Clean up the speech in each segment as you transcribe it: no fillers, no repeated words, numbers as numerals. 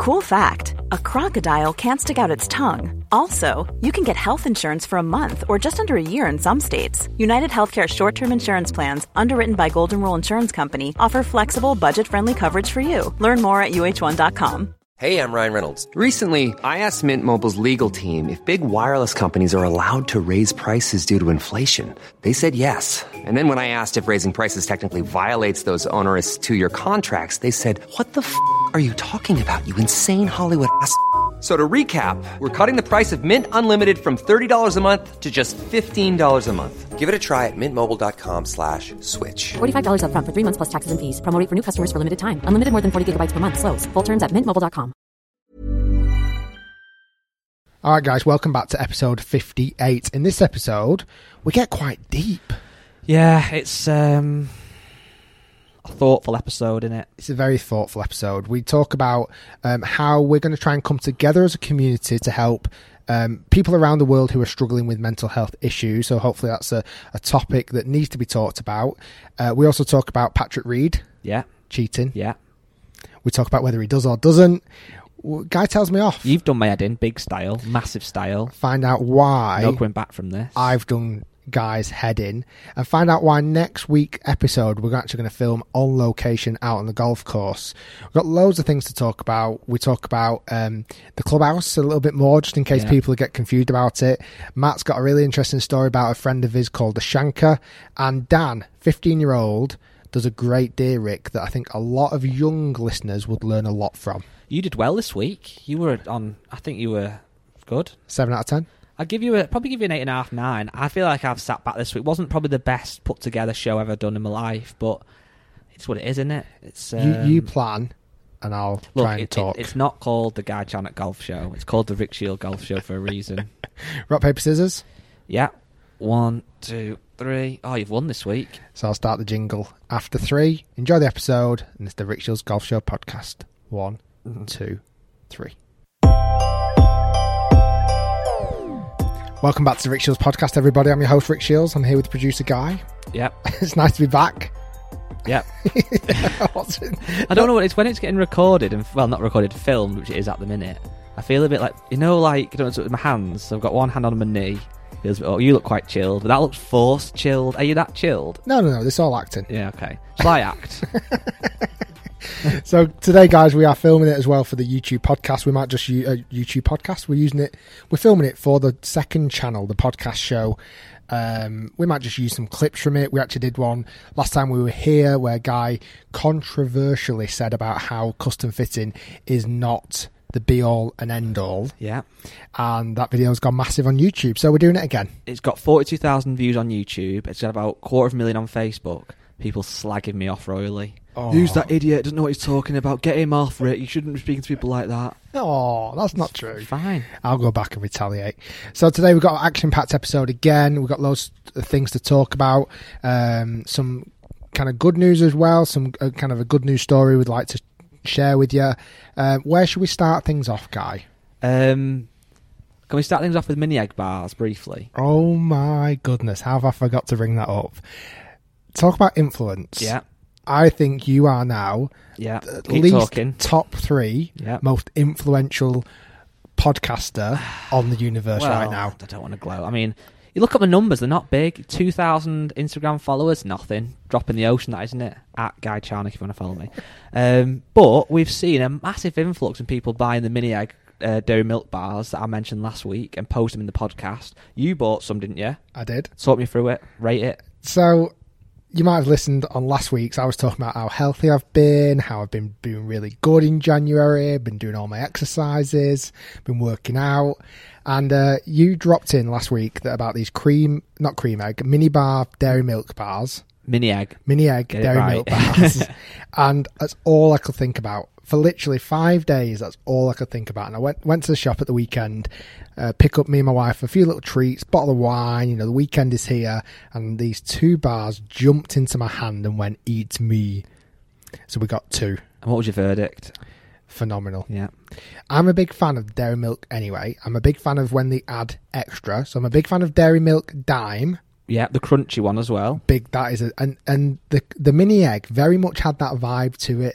Cool fact, a crocodile can't stick out its tongue. Also, you can get health insurance for a month or just under a year in some states. United Healthcare short-term insurance plans, underwritten by Golden Rule Insurance Company, offer flexible, budget-friendly coverage for you. Learn more at uh1.com. Hey, I'm Ryan Reynolds. Recently, I asked Mint Mobile's legal team if big wireless companies are allowed to raise prices due to inflation. They said yes. And then when I asked if raising prices technically violates those onerous two-year contracts, they said, what the f*** are you talking about, you insane Hollywood ass f- So to recap, we're cutting the price of Mint Unlimited from $30 a month to just $15 a month. Give it a try at mintmobile.com/switch. $45 up front for 3 months plus taxes and fees. Promo rate for new customers for limited time. Unlimited more than 40 gigabytes per month. Slows full terms at mintmobile.com. All right, guys, welcome back to episode 58. In this episode, we get quite deep. Yeah, it's a thoughtful episode, isn't it? It's a very thoughtful episode. We talk about how we're going to try and come together as a community to help people around the world who are struggling with mental health issues. So hopefully that's a topic that needs to be talked about. We also talk about Patrick Reed. Yeah. Cheating. Yeah. We talk about whether he does or doesn't. Guy tells me off. You've done my head in, big style, massive style. Find out why. No coming back from this. I've done Guy's head in, and find out why next week episode we're actually going to film on location out on the golf course. We've got loads of things to talk about. We talk about the clubhouse a little bit more, just in case people get confused about it. Matt's got a really interesting story about a friend of his called the Shanker, and Dan, 15-year-old, does a great deer rick that I think a lot of young listeners would learn a lot from. You did well this week. You were on, I think you were good. 7 out of 10. I'd probably give you an 8.5, 9. I feel like I've sat back this week. It wasn't probably the best put together show I've ever done in my life, but it's what it is, isn't it? It's you plan, and I'll try and talk. It's not called the Guy Charnock Golf Show. It's called the Rick Shield Golf Show for a reason. Rock, paper, scissors? Yeah. 1, 2, 3. Oh, you've won this week. So I'll start the jingle after 3. Enjoy the episode, and it's the Rick Shields Golf Show podcast. 1, 2, 3. Welcome back to the Rick Shields podcast, everybody. I'm your host, Rick Shields. I'm here with producer Guy. Yep. It's nice to be back. Yep. I don't know what it's when it's getting recorded and not recorded, filmed, which it is at the minute. I feel a bit like I don't know, with my hands. So I've got one hand on my knee. Feels a bit, you look quite chilled, but that looks forced chilled. Are you that chilled? No. This is all acting. Yeah, okay. Shall I act? So today, guys, we are filming it as well for the YouTube podcast. We might just use a YouTube podcast. We're filming it for the second channel, the podcast show. We might just use some clips from it. We actually did one last time we were here where a guy controversially said about how custom fitting is not the be-all and end-all. Yeah. And that video's gone massive on YouTube, so we're doing it again. It's got 42,000 views on YouTube. It's got about 250,000 on Facebook. People slagging me off royally. Oh. Who's that idiot? Doesn't know what he's talking about. Get him off, Rick. You shouldn't be speaking to people like that. Oh, that's not true. Fine. I'll go back and retaliate. So today we've got an action-packed episode again. We've got loads of things to talk about. Some kind of good news as well. Some kind of a good news story we'd like to share with you. Where should we start things off, Guy? Can we start things off with mini egg bars briefly? Oh my goodness, how have I forgot to bring that up? Talk about influence. Yeah. I think you are now at least top 3 most influential podcaster on the universe right now. I don't want to gloat. I mean, you look at the numbers, they're not big. 2,000 Instagram followers, nothing. Drop in the ocean, that, isn't it? At Guy Charnock, if you want to follow me. But we've seen a massive influx in people buying the mini egg dairy milk bars that I mentioned last week and post them in the podcast. You bought some, didn't you? I did. Talk me through it. Rate it. So you might have listened on last week's. I was talking about how healthy I've been, how I've been doing really good in January, been doing all my exercises, been working out. And you dropped in last week about these mini bar dairy milk bars. Mini egg dairy milk bars. And that's all I could think about. For literally 5 days, that's all I could think about. And I went to the shop at the weekend, pick up me and my wife a few little treats, bottle of wine, the weekend is here, and these 2 bars jumped into my hand and went, eat me. So we got 2. And what was your verdict? Phenomenal. Yeah. I'm a big fan of dairy milk anyway. I'm a big fan of when they add extra. So I'm a big fan of dairy milk dime. Yeah, the crunchy one as well. Big, that is and the mini egg very much had that vibe to it.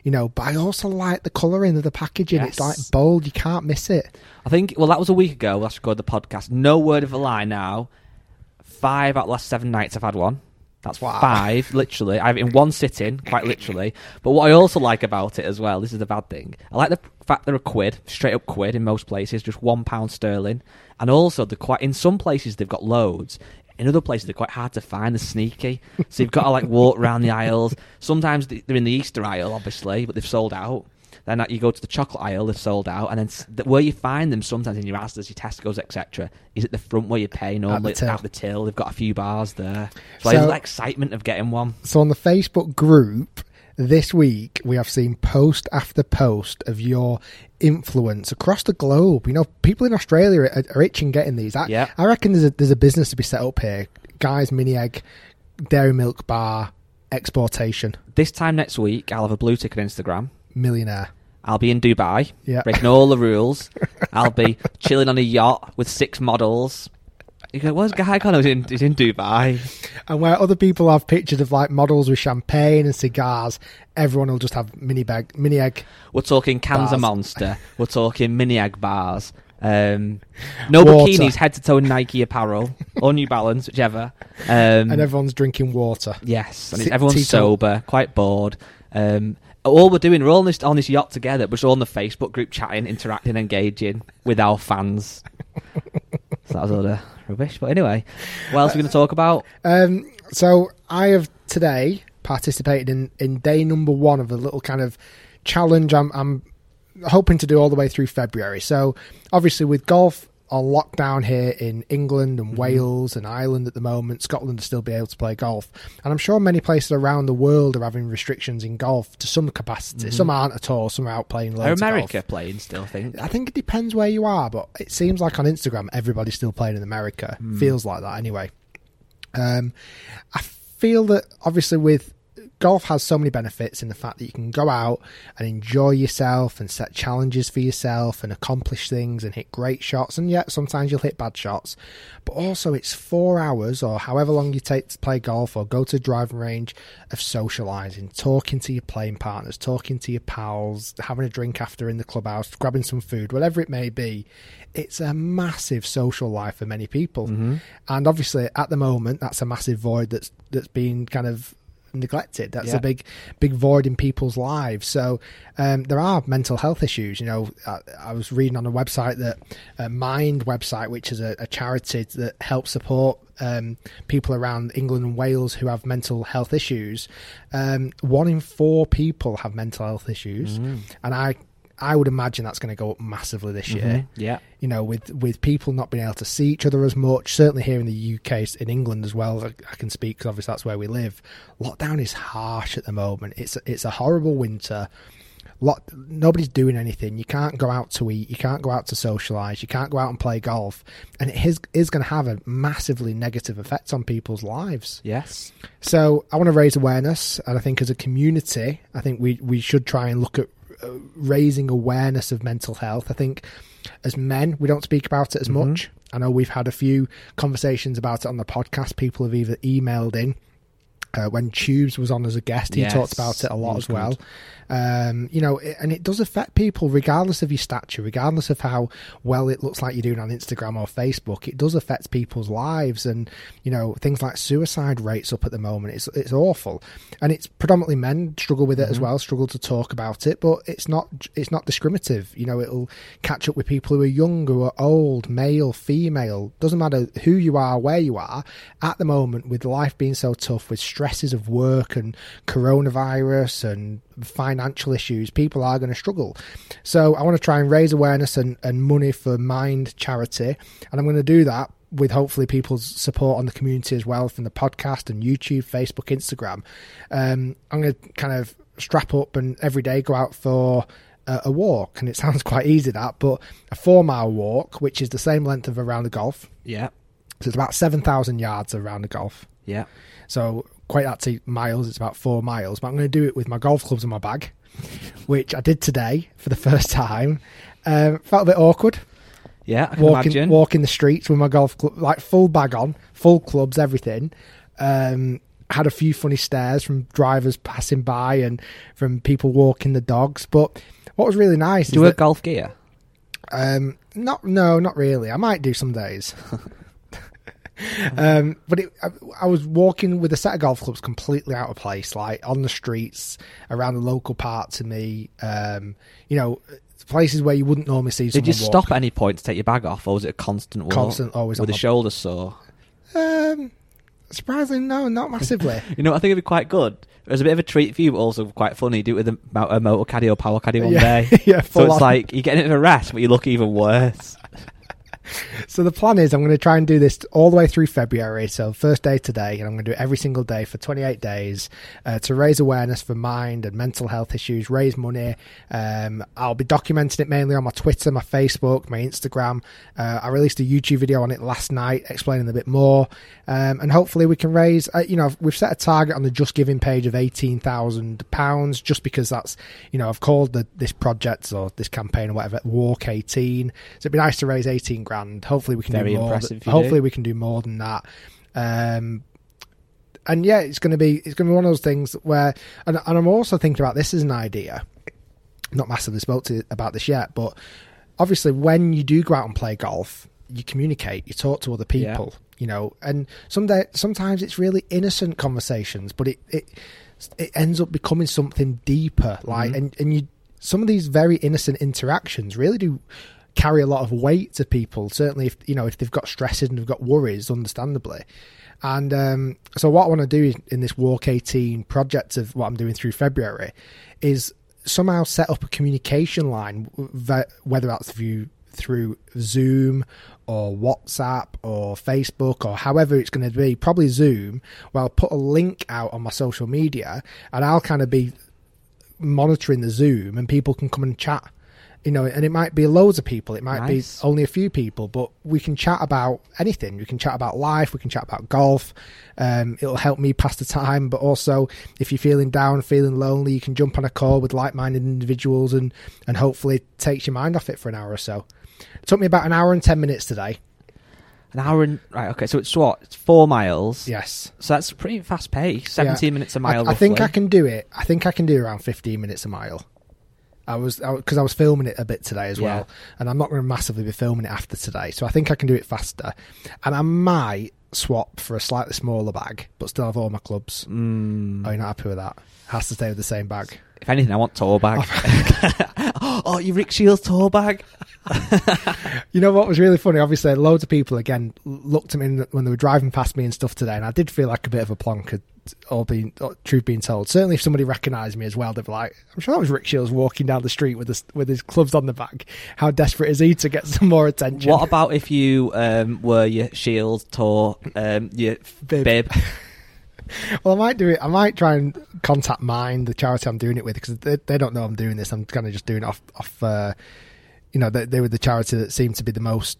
But I also like the colouring of the packaging. Yes. It's like bold. You can't miss it. I think, well, that was a week ago. Last recorded the podcast. No word of a lie now. 5 out of the last 7 nights I've had one. That's 5, literally. I have it in one sitting, quite literally. But what I also like about it as well, this is the bad thing. I like the fact they're a quid, straight up quid in most places, just £1 sterling. And also, in some places they've got loads. In other places, they're quite hard to find. They're sneaky. So you've got to walk around the aisles. Sometimes they're in the Easter aisle, obviously, but they've sold out. Then you go to the chocolate aisle, they've sold out. And then where you find them sometimes in your Asda's, your Tesco's, etc., is at the front where you pay normally at the till. They've got a few bars there. So there's the excitement of getting one. So on the Facebook group, this week, we have seen post after post of your influence across the globe. People in Australia are itching getting these. I reckon there's a business to be set up here. Guys, Mini Egg, Dairy Milk Bar, exportation. This time next week, I'll have a blue tick on Instagram. Millionaire. I'll be in Dubai, breaking all the rules. I'll be chilling on a yacht with 6 models. You go, where's Guy Connor? He's in Dubai. And where other people have pictures of models with champagne and cigars, everyone will just have Mini Egg. We're talking cans of Monster. We're talking Mini Egg bars. No Water. bikinis, head to toe Nike apparel or New Balance, whichever. And everyone's drinking water. Yes, and everyone's sober, quite bored. All we're doing, we're all on this yacht together, but we're all on the Facebook group chatting, interacting, engaging with our fans. So that was all the rubbish. But anyway, what else are we going to talk about? So I have today participated in day number 1 of a little kind of challenge I'm hoping to do all the way through February. So obviously with golf on lockdown here in England and Wales and Ireland at the moment, Scotland will still be able to play golf. And I'm sure many places around the world are having restrictions in golf to some capacity. Some aren't at all. Some are out playing loads Are America of golf. playing still, I think it depends where you are, but it seems like on Instagram everybody's still playing in America. Feels like that anyway. I feel that obviously with golf has so many benefits in the fact that you can go out and enjoy yourself and set challenges for yourself and accomplish things and hit great shots, and yet sometimes you'll hit bad shots, but also it's 4 hours or however long you take to play golf or go to a driving range of socialising, talking to your playing partners, talking to your pals, having a drink after in the clubhouse, grabbing some food, whatever it may be. It's a massive social life for many people, and obviously at the moment that's a massive void that's been kind of neglected. That's a big void in people's lives. So there are mental health issues. I was reading on a website that Mind website, which is a charity that helps support people around England and Wales who have mental health issues. 1 in 4 people have mental health issues, and I would imagine that's going to go up massively this year. Yeah. With people not being able to see each other as much, certainly here in the UK, in England as well, I can speak because obviously that's where we live. Lockdown is harsh at the moment. It's a horrible winter. Nobody's doing anything. You can't go out to eat. You can't go out to socialise. You can't go out and play golf. And it is going to have a massively negative effect on people's lives. Yes. So I want to raise awareness. And I think as a community, I think we should try and look at raising awareness of mental health. I think as men, we don't speak about it as much. I know we've had a few conversations about it on the podcast. People have either emailed in. When Tubes was on as a guest, he talked about it a lot as well. And it does affect people regardless of your stature, regardless of how well it looks like you're doing on Instagram or Facebook. It does affect people's lives, and things like suicide rates up at the moment. It's awful, and it's predominantly men struggle with it as well, struggle to talk about it. But it's not discriminative. It'll catch up with people who are young, who are old, male, female. Doesn't matter who you are, where you are at the moment. With life being so tough, with stresses of work and coronavirus and financial issues, people are going to struggle. So I want to try and raise awareness and money for Mind charity, and I'm going to do that with hopefully people's support on the community as well, from the podcast and YouTube, Facebook, Instagram. I'm going to kind of strap up and every day go out for a walk, and it sounds quite easy that, but a 4-mile walk, which is the same length of a round of golf. Yeah. So it's about 7,000 yards of round of golf. Yeah. So quite that to miles, it's about 4 miles, but I'm going to do it with my golf clubs in my bag, which I did today for the first time. Felt a bit awkward. Yeah, I can imagine. Walking the streets with my golf club, like full bag on, full clubs, everything. had a few funny stares from drivers passing by and from people walking the dogs. But what was really nice Do you wear golf gear? Not really. I might do some days. But I was walking with a set of golf clubs completely out of place, like on the streets around the local part to me. Places where you wouldn't normally see someone. Did you stop at any point to take your bag off, or was it a constant walk? Constant, always. With the shoulders sore? Surprisingly, no, not massively. I think it'd be quite good. It was a bit of a treat for you, but also quite funny. Do it with a motor caddy or power caddy one day. Yeah, so it's like you're getting a rest, but you look even worse. So the plan is I'm going to try and do this all the way through February. So first day today, and I'm going to do it every single day for 28 days to raise awareness for mind and mental health issues, raise money. I'll be documenting it mainly on my Twitter, my Facebook, my Instagram. I released a YouTube video on it last night explaining a bit more. And hopefully we can raise, we've set a target on the Just Giving page of £18,000 just because that's, I've called this project or this campaign or whatever, Walk 18. So it'd be nice to raise 18 grand. Hopefully we can Very do more. Impressive. We can do more than that. And yeah, it's going to be one of those things where, and I'm also thinking about this as an idea. Not massively spoke to about this yet, but obviously when you do go out and play golf, you communicate, you talk to other people, and sometimes it's really innocent conversations, but it ends up becoming something deeper. Like, and you, some of these very innocent interactions really do carry a lot of weight to people, certainly if they've got stresses and they've got worries, understandably. And so what I want to do in this Walk 18 project of what I'm doing through February is somehow set up a communication line, whether that's through Zoom or WhatsApp or Facebook or however it's going to be, probably Zoom, where I'll put a link out on my social media and I'll kind of be monitoring the Zoom and people can come and chat. And it might be loads of people. It might be only a few people, but we can chat about anything. We can chat about life. We can chat about golf. It'll help me pass the time. But also, if you're feeling down, feeling lonely, you can jump on a call with like-minded individuals and hopefully it takes your mind off it for an hour or so. It took me about an hour and 10 minutes today. An hour and... Right, okay, so it's what? It's 4 miles? Yes. So that's pretty fast pace. 17 minutes a mile, I think I can do it. I think I can do around 15 minutes a mile. Because I was filming it a bit today as well, and I'm not going to massively be filming it after today, so I think I can do it faster. And I might swap for a slightly smaller bag, but still have all my clubs. Are you not happy with that? Has to stay with the same bag. If anything, I want tour bag. Oh, you Rick Shields tour bag. You know what was really funny? Obviously, loads of people again looked at me when they were driving past me and stuff today, and I did feel like a bit of a plonker. Truth being told, certainly if somebody recognised me as well, they'd be like, "I'm sure that was Rick Shields walking down the street with his clubs on the back. How desperate is he to get some more attention?" What about if you were your Shields tour, your bib? Well, I might do it. I might try and contact Mind, the charity I'm doing it with, because they don't know I'm doing this. I'm kind of just doing it off. They were the charity that seemed to be the most.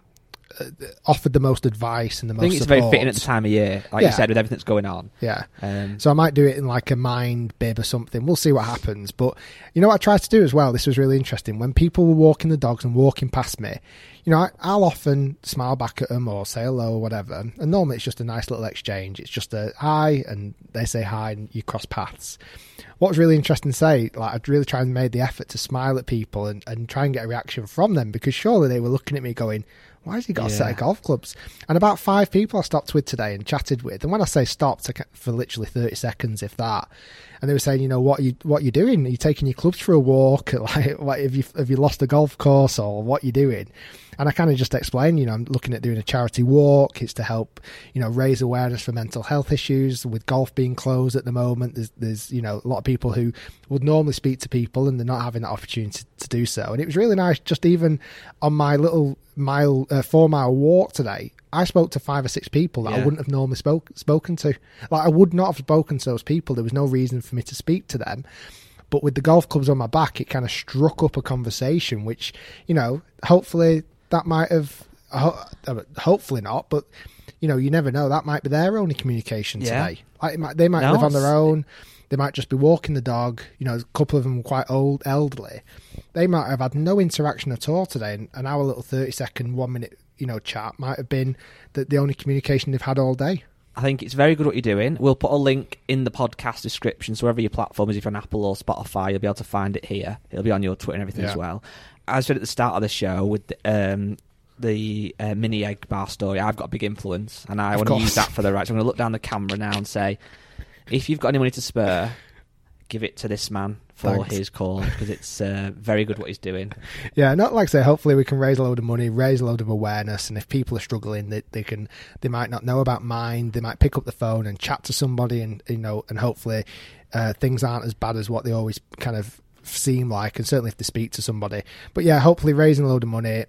Offered the most advice and the most support. I think it's very fitting at the time of year, like you said, with everything that's going on. Yeah. So I might do it in like a Mind bib or something. We'll see what happens. But you know what I tried to do as well? This was really interesting. When people were walking the dogs and walking past me, I'll often smile back at them or say hello or whatever. And normally it's just a nice little exchange. It's just a hi and they say hi and you cross paths. What was really interesting to say, like I'd really try and made the effort to smile at people and try and get a reaction from them, because surely they were looking at me going, why has he got a set of golf clubs? And about 5 people I stopped with today and chatted with. And when I say stopped, for literally 30 seconds, if that. And they were saying, what are you doing? Are you taking your clubs for a walk? Like have you lost a golf course, or what you doing? And I kind of just explained, I'm looking at doing a charity walk. It's to help, raise awareness for mental health issues. With golf being closed at the moment, there's a lot of people who would normally speak to people and they're not having that opportunity to do so. And it was really nice, just even on my little 4-mile walk today, I spoke to 5 or 6 people that I wouldn't have normally spoken to. Like, I would not have spoken to those people. There was no reason for me to speak to them. But with the golf clubs on my back, it kind of struck up a conversation, which, hopefully that might have, hopefully not, but, you never know. That might be their only communication today. Like, they might live on their own. They might just be walking the dog. A couple of them were quite elderly. They might have had no interaction at all today. And our little 30-second, 1 minute, chat might have been the only communication they've had all day. I think it's very good what you're doing. We'll put a link in the podcast description, so wherever your platform is, if you're on Apple or Spotify, you'll be able to find it here. It'll be on your Twitter and everything as well. As I said at the start of the show, with the mini egg bar story, I've got a big influence, and I want to use that for the right. So I'm going to look down the camera now and say, if you've got any money to spare, give it to this man for his cause, because it's very good what he's doing. Yeah, not like I say, hopefully we can raise a load of money, raise a load of awareness, and if people are struggling, they might not know about Mind, they might pick up the phone and chat to somebody, and and hopefully things aren't as bad as what they always kind of seem like, and certainly if they speak to somebody. But yeah, hopefully raising a load of money.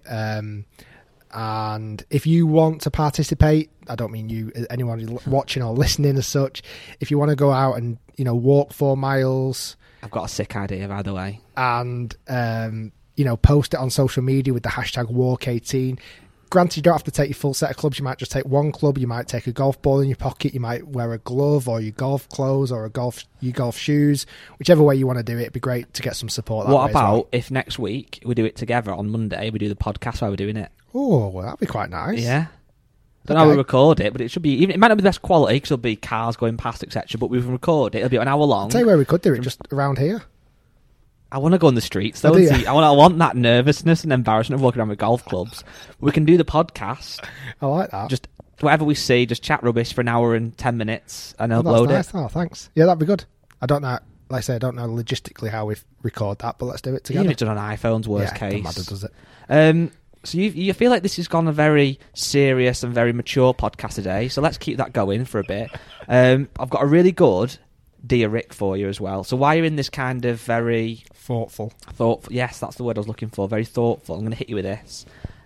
And if you want to participate, I don't mean you, anyone watching or listening as such, if you want to go out and walk 4 miles, I've got a sick idea, by the way, and post it on social media with the hashtag Walk18. Granted, you don't have to take your full set of clubs. You might just take one club. You might take a golf ball in your pocket. You might wear a glove or your golf clothes or your golf shoes. Whichever way you want to do it, it'd be great to get some support. What about if next week we do it together on Monday? We do the podcast while we're doing it. Oh, well, that'd be quite nice. Yeah. Don't know how we record it, but it should be. It might not be the best quality because there'll be cars going past, etc. But we can record it. It'll be an hour long. I'll tell you where we could do it, just around here. I want to go on the streets though. And see, I want that nervousness and embarrassment of walking around with golf clubs. We can do the podcast. I like that. Just whatever we see, just chat rubbish for an hour and 10 minutes and upload nice. it. Oh, thanks. Yeah, that'd be good. I don't know. Like I say, I don't know logistically how we record that, but let's do it together. Even if it's done on iPhones, worst case. Doesn't matter, does it? So you feel like this has gone a very serious and very mature podcast today, so let's keep that going for a bit. I've got a really good Dear Rick for you as well. So while you're in this kind of very... Thoughtful. Yes, that's the word I was looking for. Very thoughtful. I'm going to hit you with this.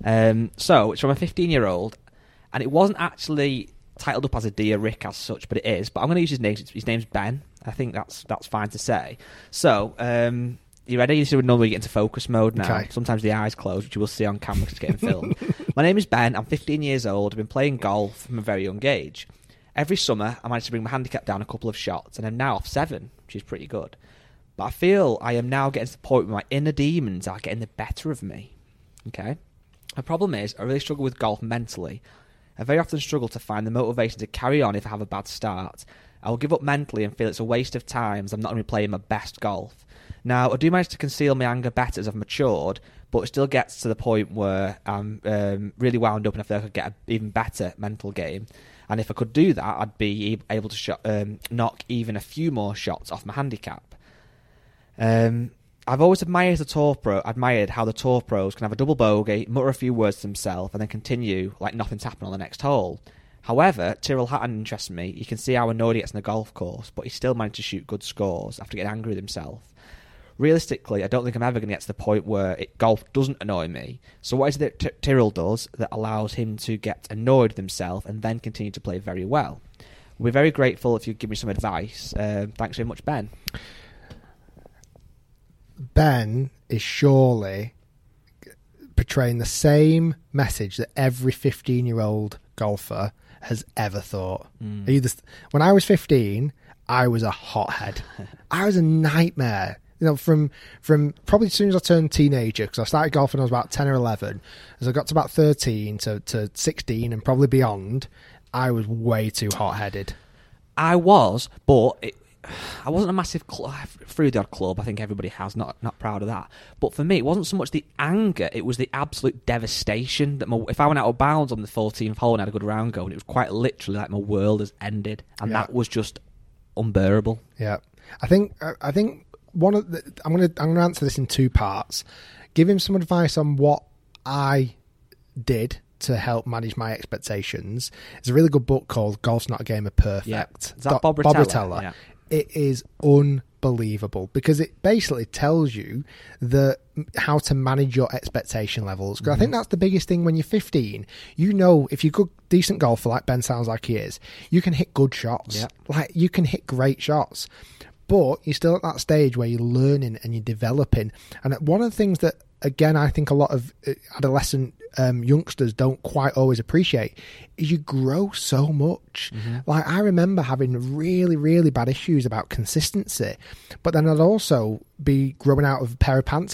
So it's from a 15-year-old, and it wasn't actually titled up as a Dear Rick as such, but it is. But I'm going to use his name. His name's Ben. I think that's fine to say. So... you ready? This is when normally we get into focus mode now. Okay. Sometimes the eyes close, which you will see on camera because it's getting filmed. My name is Ben. I'm 15 years old. I've been playing golf from a very young age. Every summer, I managed to bring my handicap down a couple of shots, and I'm now off 7, which is pretty good. But I feel I am now getting to the point where my inner demons are getting the better of me. Okay? The problem is, I really struggle with golf mentally. I very often struggle to find the motivation to carry on if I have a bad start. I will give up mentally and feel it's a waste of time as I'm not going to be playing my best golf. Now, I do manage to conceal my anger better as I've matured, but it still gets to the point where I'm really wound up and I feel like I could get an even better mental game. And if I could do that, I'd be able to knock even a few more shots off my handicap. I've always admired how the tour pros can have a double bogey, mutter a few words to themselves, and then continue like nothing's happened on the next hole. However, Tyrrell Hatton interests me. You can see how annoyed he gets on the golf course, but he still managed to shoot good scores after getting angry with himself. Realistically, I don't think I'm ever going to get to the point where golf doesn't annoy me. So what is it that Tyrrell does that allows him to get annoyed with himself and then continue to play very well? We're very grateful if you give me some advice. Thanks very much, Ben. Ben is surely portraying the same message that every 15-year-old golfer has ever thought. When I was 15, I was a hothead. I was a nightmare. From probably as soon as I turned teenager, because I started golfing when I was about 10 or 11. As I got to about 13 to 16 and probably beyond, I was way too hot-headed. I was, but I wasn't a massive through the odd club. I think everybody has, not proud of that. But for me, it wasn't so much the anger, it was the absolute devastation that if I went out of bounds on the 14th hole and had a good round going, it was quite literally like my world has ended, and that was just unbearable. Yeah, I think one of I'm going to answer this in 2 parts. Give him some advice on what I did to help manage my expectations. There's a really good book called Golf's Not a Game of Perfect. Yeah. Is that Bob Rotella? Yeah. It is unbelievable because it basically tells you how to manage your expectation levels. Because I think that's the biggest thing when you're 15. If you're a good, decent golfer like Ben sounds like he is, you can hit good shots. Yeah. Like you can hit great shots. But you're still at that stage where you're learning and you're developing. And one of the things that, again, I think a lot of adolescent youngsters don't quite always appreciate is you grow so much. Like, I remember having really, really bad issues about consistency. But then I'd also be growing out of a pair of pants every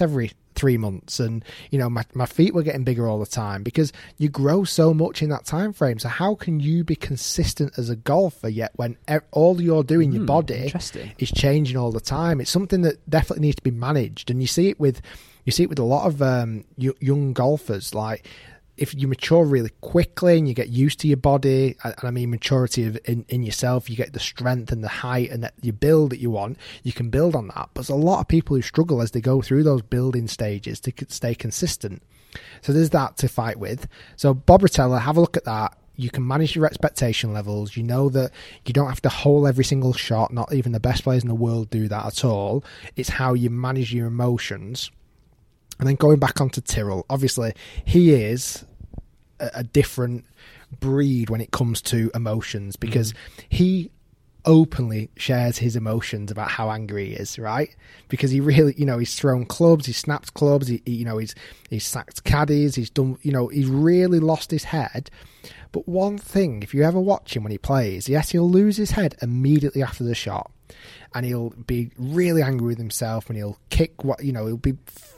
3 months, and my feet were getting bigger all the time, because you grow so much in that time frame. So how can you be consistent as a golfer yet when all you're doing, your body is changing all the time? It's something that definitely needs to be managed, and you see it with a lot of young golfers. Like, if you mature really quickly and you get used to your body, and I mean maturity in yourself, you get the strength and the height and your build that you want, you can build on that. But there's a lot of people who struggle as they go through those building stages to stay consistent. So there's that to fight with. So Bob Rotella, have a look at that. You can manage your expectation levels. You know that you don't have to hole every single shot. Not even the best players in the world do that at all. It's how you manage your emotions. And then going back onto Tyrrell, obviously he is a different breed when it comes to emotions, because he openly shares his emotions about how angry he is, right? Because he really, he's thrown clubs, he's snapped clubs, he's sacked caddies, he's done, he's really lost his head. But one thing, if you ever watch him when he plays, yes, he'll lose his head immediately after the shot, and he'll be really angry with himself, and he'll kick he'll be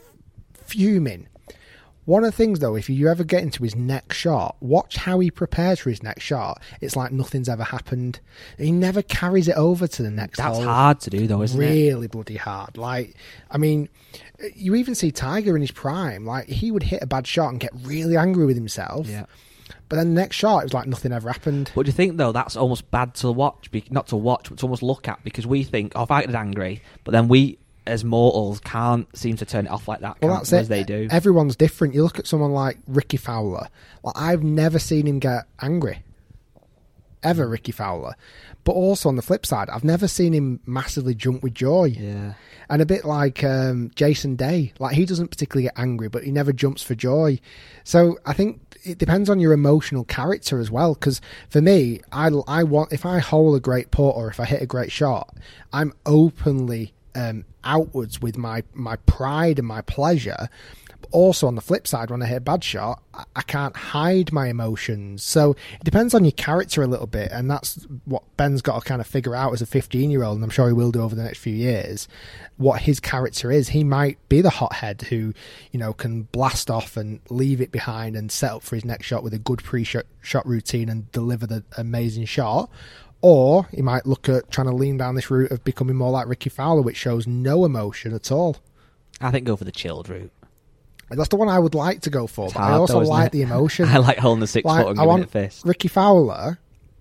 fuming. One of the things, though, if you ever get into his next shot, watch how he prepares for his next shot. It's like nothing's ever happened. He never carries it over to the next hole. That's hard to do, though, isn't it? Really bloody hard. Like, I mean, you even see Tiger in his prime. Like, he would hit a bad shot and get really angry with himself. Yeah. But then the next shot, it was like nothing ever happened. But do you think, though, that's almost bad to watch? Not to watch, but to almost look at, because we think, if I get angry, but then we, as mortals, can't seem to turn it off like that. Well, that's it. As they do. Everyone's different. You look at someone like Ricky Fowler. Well, I've never seen him get angry. Ever, Ricky Fowler. But also on the flip side, I've never seen him massively jump with joy. Yeah. And a bit like Jason Day. Like, he doesn't particularly get angry, but he never jumps for joy. So I think it depends on your emotional character as well. Because for me, I want, if I hole a great putt or if I hit a great shot, I'm openly outwards with my pride and my pleasure. But also on the flip side, when I hit a bad shot, I can't hide my emotions. So it depends on your character a little bit, and that's what Ben's got to kind of figure out as a 15-year-old, and I'm sure he will do over the next few years, what his character is. He might be the hothead who, can blast off and leave it behind and set up for his next shot with a good pre-shot routine and deliver the amazing shot. Or he might look at trying to lean down this route of becoming more like Ricky Fowler, which shows no emotion at all. I think go for the chilled route. That's the one I would like to go for, but I also like the emotion. I like holding the 6 foot and giving it a fist. Ricky Fowler,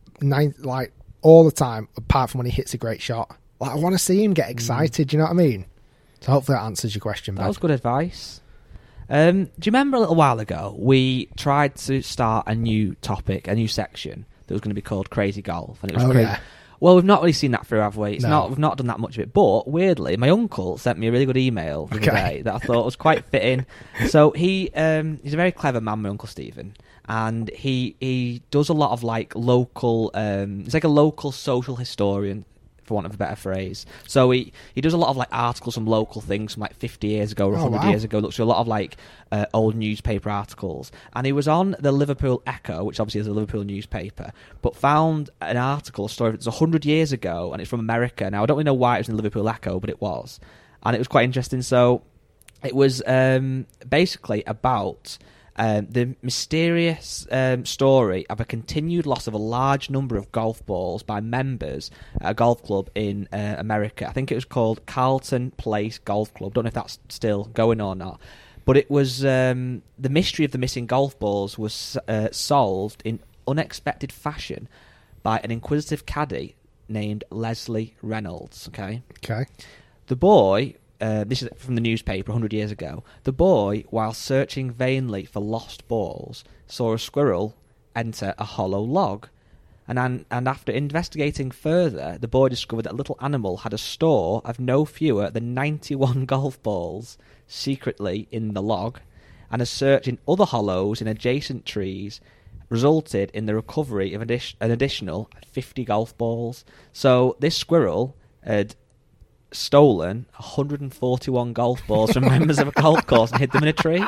all the time, apart from when he hits a great shot. Like, I want to see him get excited, you know what I mean? So hopefully that answers your question, Ben. That was good advice. Do you remember a little while ago, we tried to start a new topic, a new section, that was going to be called Crazy Golf, and it was crazy. Yeah. Well, we've not really seen that through, have we? We've not done that much of it. But weirdly, my uncle sent me a really good email the other day that I thought was quite fitting. So he's a very clever man, my Uncle Stephen, and he does a lot of like local. He's like a local social historian, for want of a better phrase. So he does a lot of like articles from local things from like 50 years ago or 100 years ago. Looks at a lot of like old newspaper articles, and he was on the Liverpool Echo, which obviously is a Liverpool newspaper, but found an article, a story that's 100 years ago, and it's from America. Now I don't really know why it was in the Liverpool Echo, but it was, and it was quite interesting. So it was basically about the mysterious story of a continued loss of a large number of golf balls by members at a golf club in America. I think it was called Carlton Place Golf Club. Don't know if that's still going or not. But it was the mystery of the missing golf balls was solved in unexpected fashion by an inquisitive caddy named Leslie Reynolds. Okay. The boy... this is from the newspaper 100 years ago. The boy, while searching vainly for lost balls, saw a squirrel enter a hollow log. And after investigating further, the boy discovered that a little animal had a store of no fewer than 91 golf balls secretly in the log, and a search in other hollows in adjacent trees resulted in the recovery of an additional 50 golf balls. So this squirrel had stolen 141 golf balls from members of a golf course and hid them in a tree.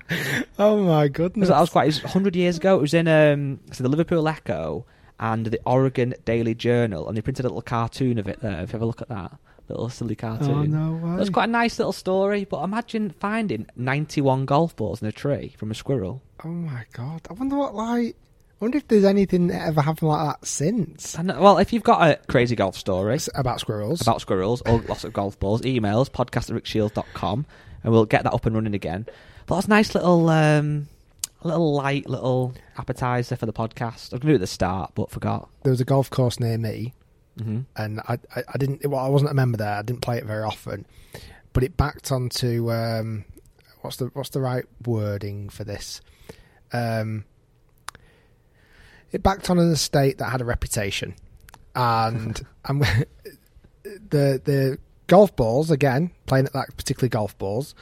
Oh my goodness. So that was quite... It was 100 years ago. It was in the Liverpool Echo and the Oregon Daily Journal, and they printed a little cartoon of it there, if you have a look at that. Little silly cartoon. Oh, no way. It was quite a nice little story, but imagine finding 91 golf balls in a tree from a squirrel. Oh my God. I wonder if there's anything that ever happened like that since. And, well, if you've got a crazy golf story It's about squirrels. or lots of golf balls, emails podcast@rickshields.com and we'll get that up and running again. But that's a nice little light little appetizer for the podcast. I was going to do it at the start, but forgot. There was a golf course near me, Mm-hmm. and I wasn't a member there. I didn't play it very often, but it backed onto what's the right wording for this? It backed on an estate that had a reputation, and the golf balls, again playing at that particular golf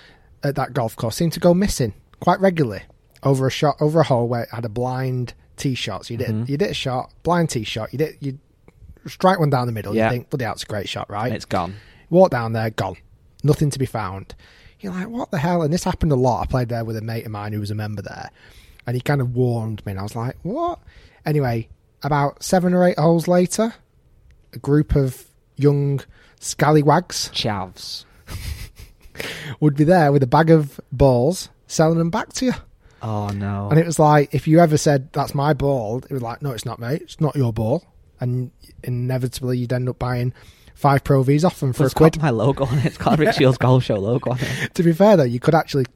course, seemed to go missing quite regularly over a hole where it had a blind tee shot. So you did a shot, blind tee shot. You strike one down the middle. Yeah. You think, bloody hell, it's a great shot, right? And it's gone. Walk down there, gone. Nothing to be found. You're like, what the hell? And this happened a lot. I played there with a mate of mine who was a member there, and he kind of warned me, and I was like, what? Anyway, about 7 or 8 holes later, a group of young scallywags Chavs. would be there with a bag of balls selling them back to you. Oh, no. And it was like, if you ever said, that's my ball, it was like, no, it's not, mate. It's not your ball. And inevitably, you'd end up buying 5 Pro Vs off them for it's a quid. got my logo on it. It's got a Rick Shields Golf Show logo on it. To be fair, though, you could actually...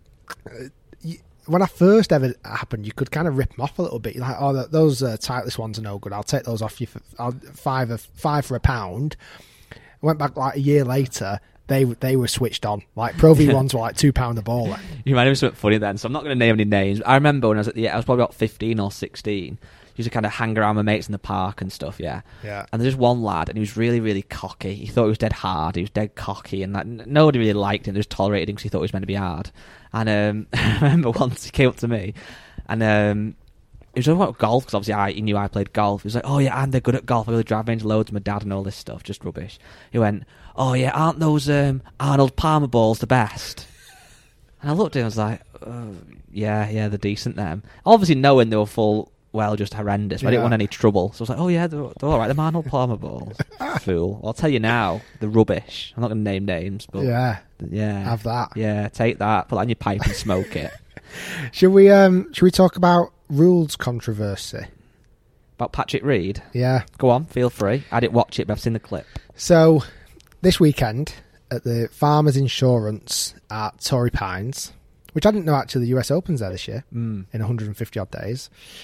when I first ever happened, you could kind of rip them off a little bit. You're like, oh, those Titleist ones are no good. I'll take those off you for five for £1. I went back like a year later. They were switched on. Like Pro V ones were like £2 a ball. You might have something funny then, so I'm not going to name any names. I remember when I was I was probably about 15 or 16. Used to kind of hang around my mates in the park and stuff, yeah. And there's just one lad, and he was really, really cocky. He thought he was dead hard. He was dead cocky, and like, nobody really liked him. They just tolerated him because he thought he was meant to be hard. And I remember once he came up to me, and he was talking about golf, because obviously he knew I played golf. He was like, oh yeah, and they're good at golf. I really drive range loads with my dad and all this stuff, just rubbish. He went, oh yeah, aren't those Arnold Palmer balls the best? And I looked at him and was like, yeah, they're decent, them. Obviously knowing they were full... Well, just horrendous. But I didn't want any trouble. So I was like, oh yeah, they're all right. They're Arnold Palmer balls. Fool. I'll tell you now, they're rubbish. I'm not going to name names, but... Yeah. Have that. Yeah, take that. Put that in your pipe and smoke it. Should we talk about rules controversy? About Patrick Reed? Yeah. Go on, feel free. I didn't watch it, but I've seen the clip. So, this weekend, at the Farmers Insurance at Torrey Pines... which I didn't know actually the US Open's there this year, in 150 odd days.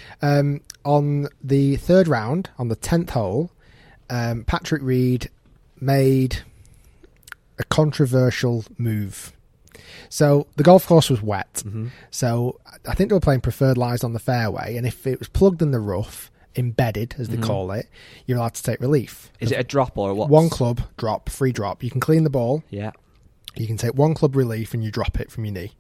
On the third round, on the 10th hole, Patrick Reed made a controversial move. So the golf course was wet. So I think they were playing preferred lies on the fairway, and if it was plugged in the rough, embedded as they call it, you're allowed to take relief. Is it a drop or what? One club drop, free drop. You can clean the ball. Yeah. You can take one club relief and you drop it from your knee.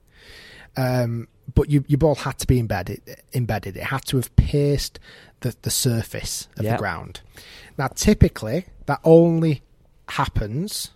But your ball had to be embedded. It had to have pierced the surface of the ground. Now, typically, that only happens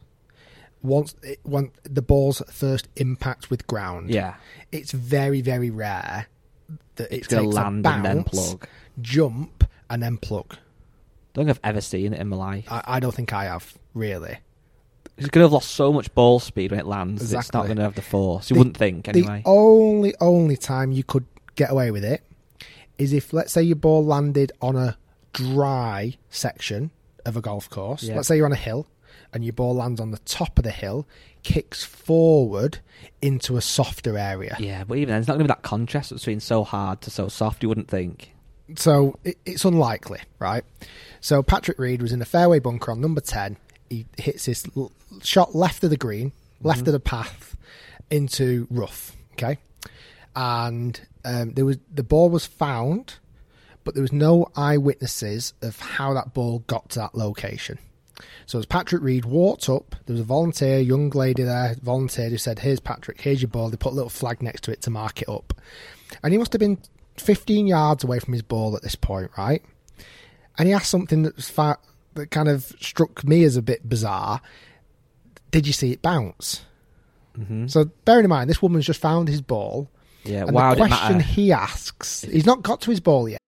when the balls first impact with ground. Yeah. It's very, very rare that it going takes to land a bounce, and then plug. Jump, and then plug. Don't think I've ever seen it in my life. I don't think I have, really. It's going to have lost so much ball speed when it lands. Exactly. It's not going to have the force. You wouldn't think, anyway. The only time you could get away with it is if, let's say, your ball landed on a dry section of a golf course. Yeah. Let's say you're on a hill and your ball lands on the top of the hill, kicks forward into a softer area. Yeah, but even then, it's not going to be that contrast between so hard to so soft, you wouldn't think. So it's unlikely, right? So Patrick Reed was in a fairway bunker on number 10. He hits this shot left of the green, left of the path, into rough. Okay, and the ball was found, but there was no eyewitnesses of how that ball got to that location. So as Patrick Reed walked up, there was a volunteer, young lady there, volunteered, who said, "Here's Patrick, here's your ball." They put a little flag next to it to mark it up, and he must have been 15 yards away from his ball at this point, right? And he asked something that was that kind of struck me as a bit bizarre. Did you see it bounce? So bearing in mind, this woman's just found his ball. Yeah, and wow. The question he asks, he's not got to his ball yet.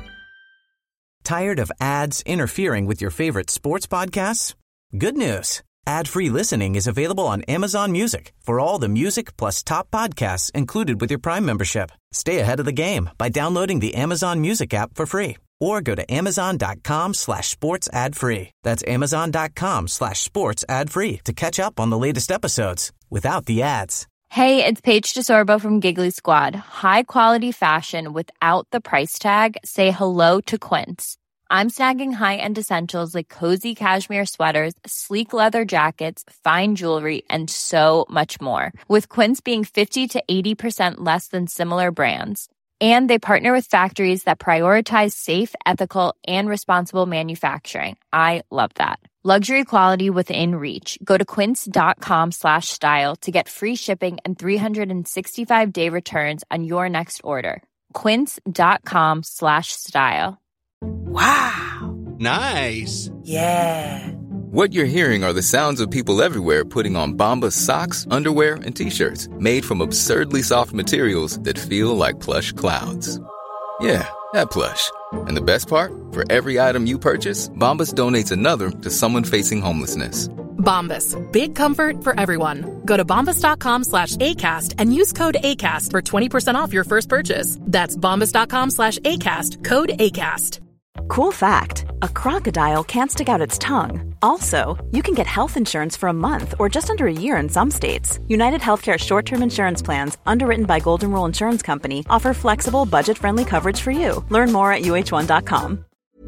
Tired of ads interfering with your favorite sports podcasts? Good news. Ad-free listening is available on Amazon Music for all the music plus top podcasts included with your Prime membership. Stay ahead of the game by downloading the Amazon Music app for free or go to amazon.com/sports ad free. That's amazon.com/sports ad free to catch up on the latest episodes without the ads. Hey, it's Paige DeSorbo from Giggly Squad. High quality fashion without the price tag. Say hello to Quince. I'm snagging high-end essentials like cozy cashmere sweaters, sleek leather jackets, fine jewelry, and so much more. With Quince being 50 to 80% less than similar brands. And they partner with factories that prioritize safe, ethical, and responsible manufacturing. I love that. Luxury quality within reach. Go to quince.com/style to get free shipping and 365-day returns on your next order. Quince.com/style. Wow. Nice. Yeah. What you're hearing are the sounds of people everywhere putting on Bombas socks, underwear, and T-shirts made from absurdly soft materials that feel like plush clouds. Yeah, that plush. And the best part? For every item you purchase, Bombas donates another to someone facing homelessness. Bombas. Big comfort for everyone. Go to bombas.com/ACAST and use code ACAST for 20% off your first purchase. That's bombas.com/ACAST. Code ACAST. Cool fact, a crocodile can't stick out its tongue. Also, you can get health insurance for a month or just under a year in some states. United Healthcare short-term insurance plans, underwritten by Golden Rule Insurance Company, offer flexible, budget-friendly coverage for you. Learn more at uh1.com.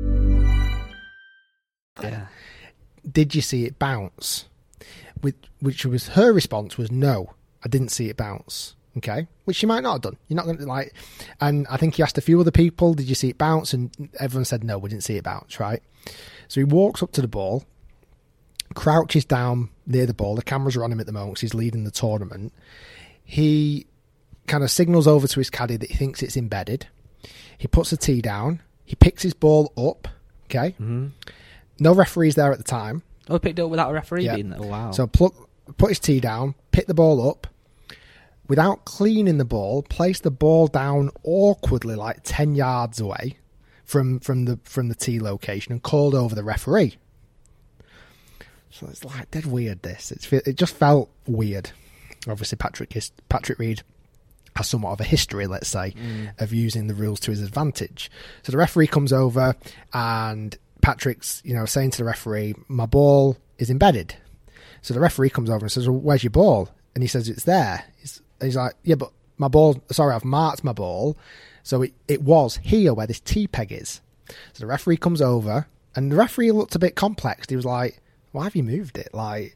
Yeah. Did you see it bounce? Which was her response was no, I didn't see it bounce. Okay, which she might not have done. You're not going to like, and I think he asked a few other people, did you see it bounce? And everyone said no, we didn't see it bounce, right? So he walks up to the ball, crouches down near the ball. The cameras are on him at the moment because he's leading the tournament. He kind of signals over to his caddy that he thinks it's embedded. He puts the tee down. He picks his ball up. Okay, no referees there at the time. Oh, he picked it up without a referee being there. Oh, wow. So put his tee down, pick the ball up. Without cleaning the ball, placed the ball down awkwardly, like 10 yards away from the tee location, and called over the referee. So it's like dead weird. It just felt weird. Obviously, Patrick Reed has somewhat of a history, let's say, of using the rules to his advantage. So the referee comes over, and Patrick's saying to the referee, "My ball is embedded." So the referee comes over and says, "Well, where's your ball?" And he says, "It's there." He's like, "Yeah, but my ball, sorry, I've marked my ball. So it was here where this T-peg is." So the referee comes over, and the referee looked a bit complex. He was like, "Why have you moved it?"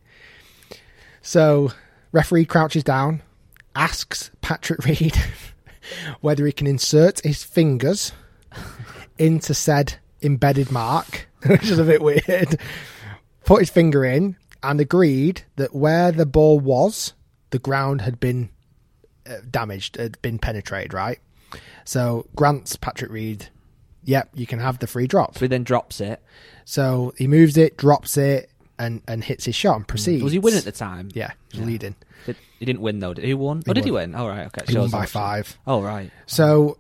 So referee crouches down, asks Patrick Reed whether he can insert his fingers into said embedded mark, which is a bit weird. Put his finger in and agreed that where the ball was, the ground had been damaged, had been penetrated, right? So grants Patrick Reed, yep, you can have the free drop. So he then drops it. So he moves it, drops it, and hits his shot and proceeds. Was he winning at the time? Yeah, he was leading. He didn't win though. He won? Did he win? Oh, right, okay. He won by 5. Oh, right. So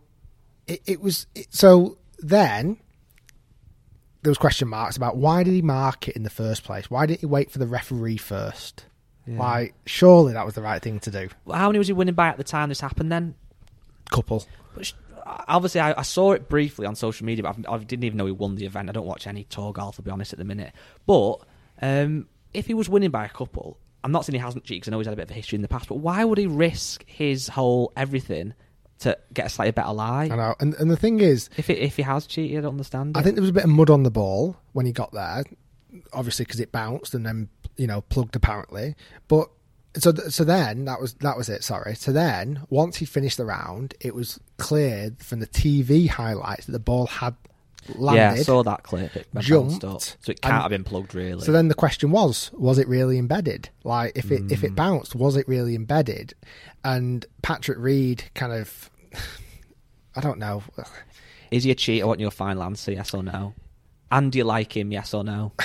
so then there was question marks about why did he mark it in the first place? Why didn't he wait for the referee first? Yeah. Surely that was the right thing to do. How many was he winning by at the time this happened then? Couple. But obviously, I saw it briefly on social media, but I didn't even know he won the event. I don't watch any tour golf, to be honest, at the minute. But if he was winning by a couple, I'm not saying he hasn't cheated because I know he's had a bit of a history in the past, but why would he risk his whole everything to get a slightly better lie? I know. And the thing is, if he has cheated, I don't understand it. I think there was a bit of mud on the ball when he got there, obviously because it bounced and then plugged apparently. But so then that was it. Sorry. So then once he finished the round, it was clear from the TV highlights that the ball had landed. Yeah, I saw that clip. It jumped, up, so it can't have been plugged really. So then the question was it really embedded? Like if it bounced, was it really embedded? And Patrick Reed kind of, I don't know. Is he a cheater? Want your final answer? Yes or no? And do you like him? Yes or no?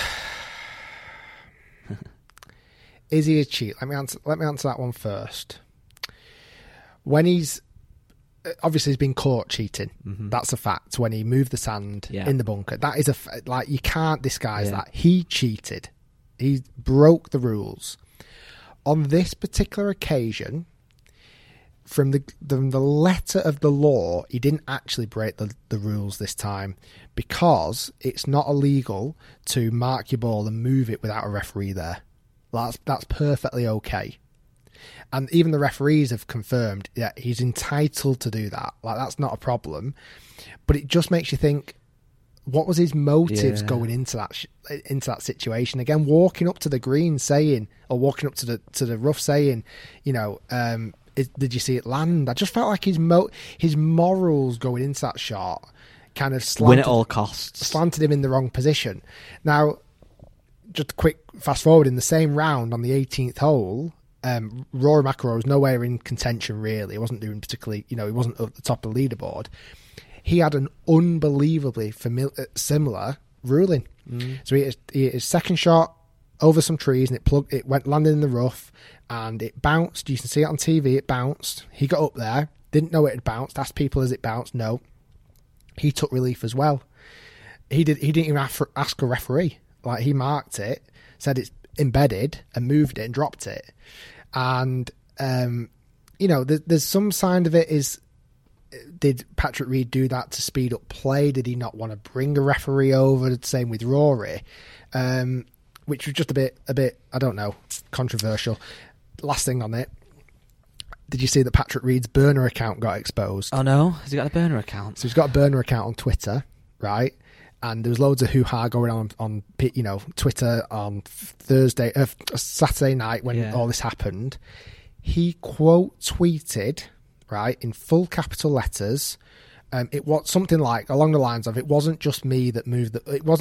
Is he a cheat? Let me answer that one first. When he's been caught cheating, that's a fact. When he moved the sand in the bunker, that is you can't disguise that he cheated. He broke the rules. On this particular occasion, from the letter of the law, he didn't actually break the rules this time, because it's not illegal to mark your ball and move it without a referee there. That's perfectly okay. And even the referees have confirmed that he's entitled to do that. Like, that's not a problem. But it just makes you think, what was his motives going into that situation? Again, walking up to the green saying, or walking up to the rough saying, you know, did you see it land? I just felt like his morals going into that shot kind of win at all costs, slanted him in the wrong position. Now, just a quick fast forward, in the same round on the 18th hole, Rory McIlroy was nowhere in contention really. He wasn't doing particularly, you know, he wasn't at the top of the leaderboard. He had an unbelievably similar ruling. So he hit his second shot over some trees, and it landed in the rough, and it bounced. You can see it on TV. It bounced. He got up there, didn't know it had bounced. Asked people, "Has it bounced?" No. He took relief as well. He didn't even ask a referee. Like, he marked it, said it's embedded, and moved it and dropped it. And you know, there's some sign of it is. Did Patrick Reed do that to speed up play? Did he not want to bring a referee over? The same with Rory, which was just a bit, I don't know, controversial. Last thing on it, did you see that Patrick Reed's burner account got exposed? Oh no, has he got a burner account? So he's got a burner account on Twitter, right? And there was loads of hoo-ha going on you know, Twitter on Saturday night when all this happened. He quote tweeted, right, in full capital letters, it was something like along the lines of, "It wasn't just me that moved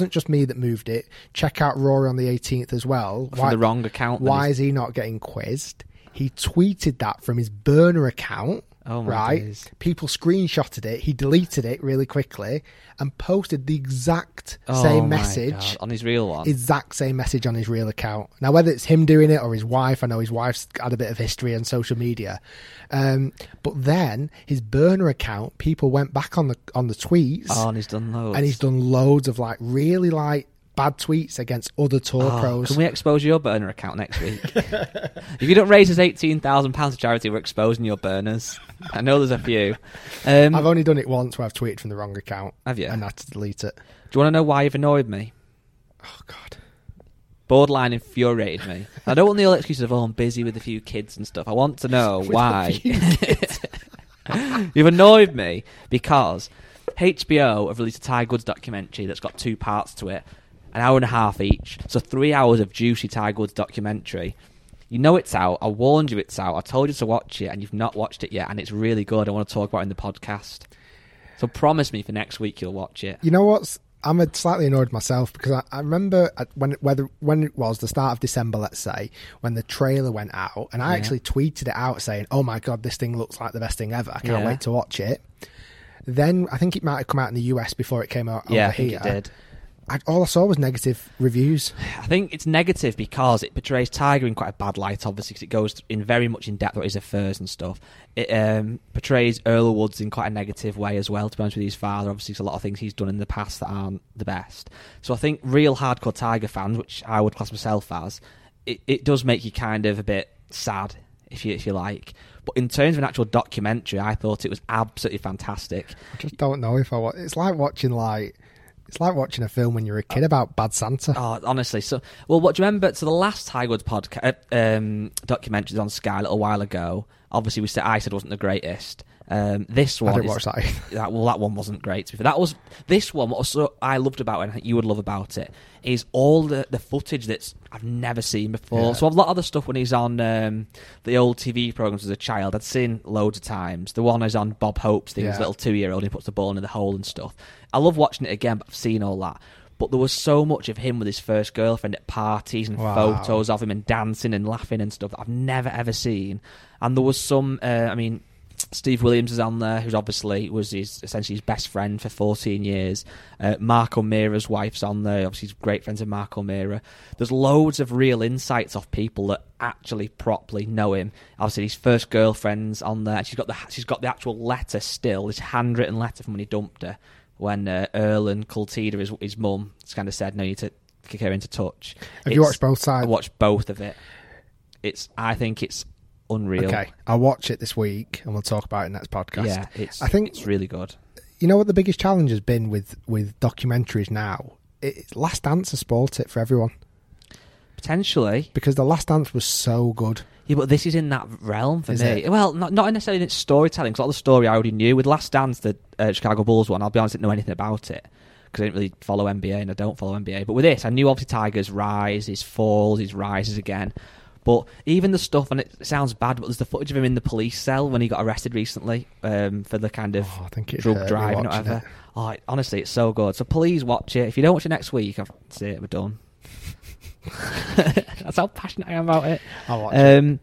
it. Check out Rory on the 18th as well." From the wrong account. Why is he not getting quizzed? He tweeted that from his burner account. Oh my right? days. People screenshotted it. He deleted it really quickly and posted the exact same message on his real one. Exact same message on his real account. Now, whether it's him doing it or his wife, I know his wife's had a bit of history on social media. But then his burner account, people went back on the tweets. Oh, and he's done loads. And he's done loads of like really like bad tweets against other tour pros. Can we expose your burner account next week? If you don't raise us £18,000 to charity, we're exposing your burners. I know there's a few. I've only done it once where I've tweeted from the wrong account. Have you? And had to delete it. Do you want to know why you've annoyed me? Oh, God. Borderline infuriated me. I don't want the old excuses of, I'm busy with a few kids and stuff. I want to know why. You've annoyed me because HBO have released a Tiger Woods documentary that's got 2 parts to it. An hour and a half each. So 3 hours of juicy Tiger Woods documentary. You know it's out. I warned you it's out. I told you to watch it, and you've not watched it yet, and it's really good. I want to talk about it in the podcast. So promise me for next week you'll watch it. You know what's... I'm slightly annoyed myself because I remember when it was the start of December, let's say, when the trailer went out, and I actually tweeted it out saying, "Oh my God, this thing looks like the best thing ever. I can't wait to watch it." Then I think it might have come out in the US before it came out over here. I think it did. All I saw was negative reviews. I think it's negative because it portrays Tiger in quite a bad light, obviously, because it goes in very much in depth what his affairs and stuff. It portrays Earl Woods in quite a negative way as well, to be honest with his father. Obviously, there's a lot of things he's done in the past that aren't the best. So I think real hardcore Tiger fans, which I would class myself as, it does make you kind of a bit sad, if you like. But in terms of an actual documentary, I thought it was absolutely fantastic. I just don't know if I want... It's like watching a film when you're a kid about Bad Santa. Oh, honestly. So, well, what do you remember? So the last Tiger Woods documentary was on Sky a little while ago. Obviously, I said it wasn't the greatest. This one, I didn't watch that. That one wasn't great. To be fair, this one. What I loved about it, and I think you would love about it, is all the footage that's I've never seen before. Yeah. So a lot of the stuff when he's on the old TV programs as a child, I'd seen loads of times. The one is on Bob Hope's thing, his little 2-year-old, he puts the ball in the hole and stuff. I love watching it again, but I've seen all that. But there was so much of him with his first girlfriend at parties and photos of him and dancing and laughing and stuff that I've never ever seen. And there was some, Steve Williams is on there, who's obviously was essentially his best friend for 14 years. Mark O'Meara's wife's on there. Obviously, he's great friends with Mark O'Meara. There's loads of real insights off people that actually properly know him. Obviously, his first girlfriend's on there. She's got the actual letter still, this handwritten letter from when he dumped her. When Earl and Cultida, his mum, kind of said, "No, you need to kick her into touch. Have you watched both sides? I watched both of it. I think it's unreal. Okay, I'll watch it this week and we'll talk about it in next podcast. Yeah, I think it's really good. You know what the biggest challenge has been with documentaries now? Last Dance has spoilt it for everyone. Potentially. Because The Last Dance was so good. Yeah, but this is in that realm for Is me. it? Well, not necessarily in its storytelling, because a lot of the story I already knew. With Last Dance, the Chicago Bulls one, I'll be honest, I didn't know anything about it, because I didn't really follow NBA, and I don't follow NBA. But with this, I knew obviously Tiger's rise, his falls, his rises again. But even the stuff, and it sounds bad, but there's the footage of him in the police cell when he got arrested recently for the kind of drug driving or whatever. Honestly, it's so good. So please watch it. If you don't watch it next week, that's it, we're done. That's how passionate I am about it. I'll watch it.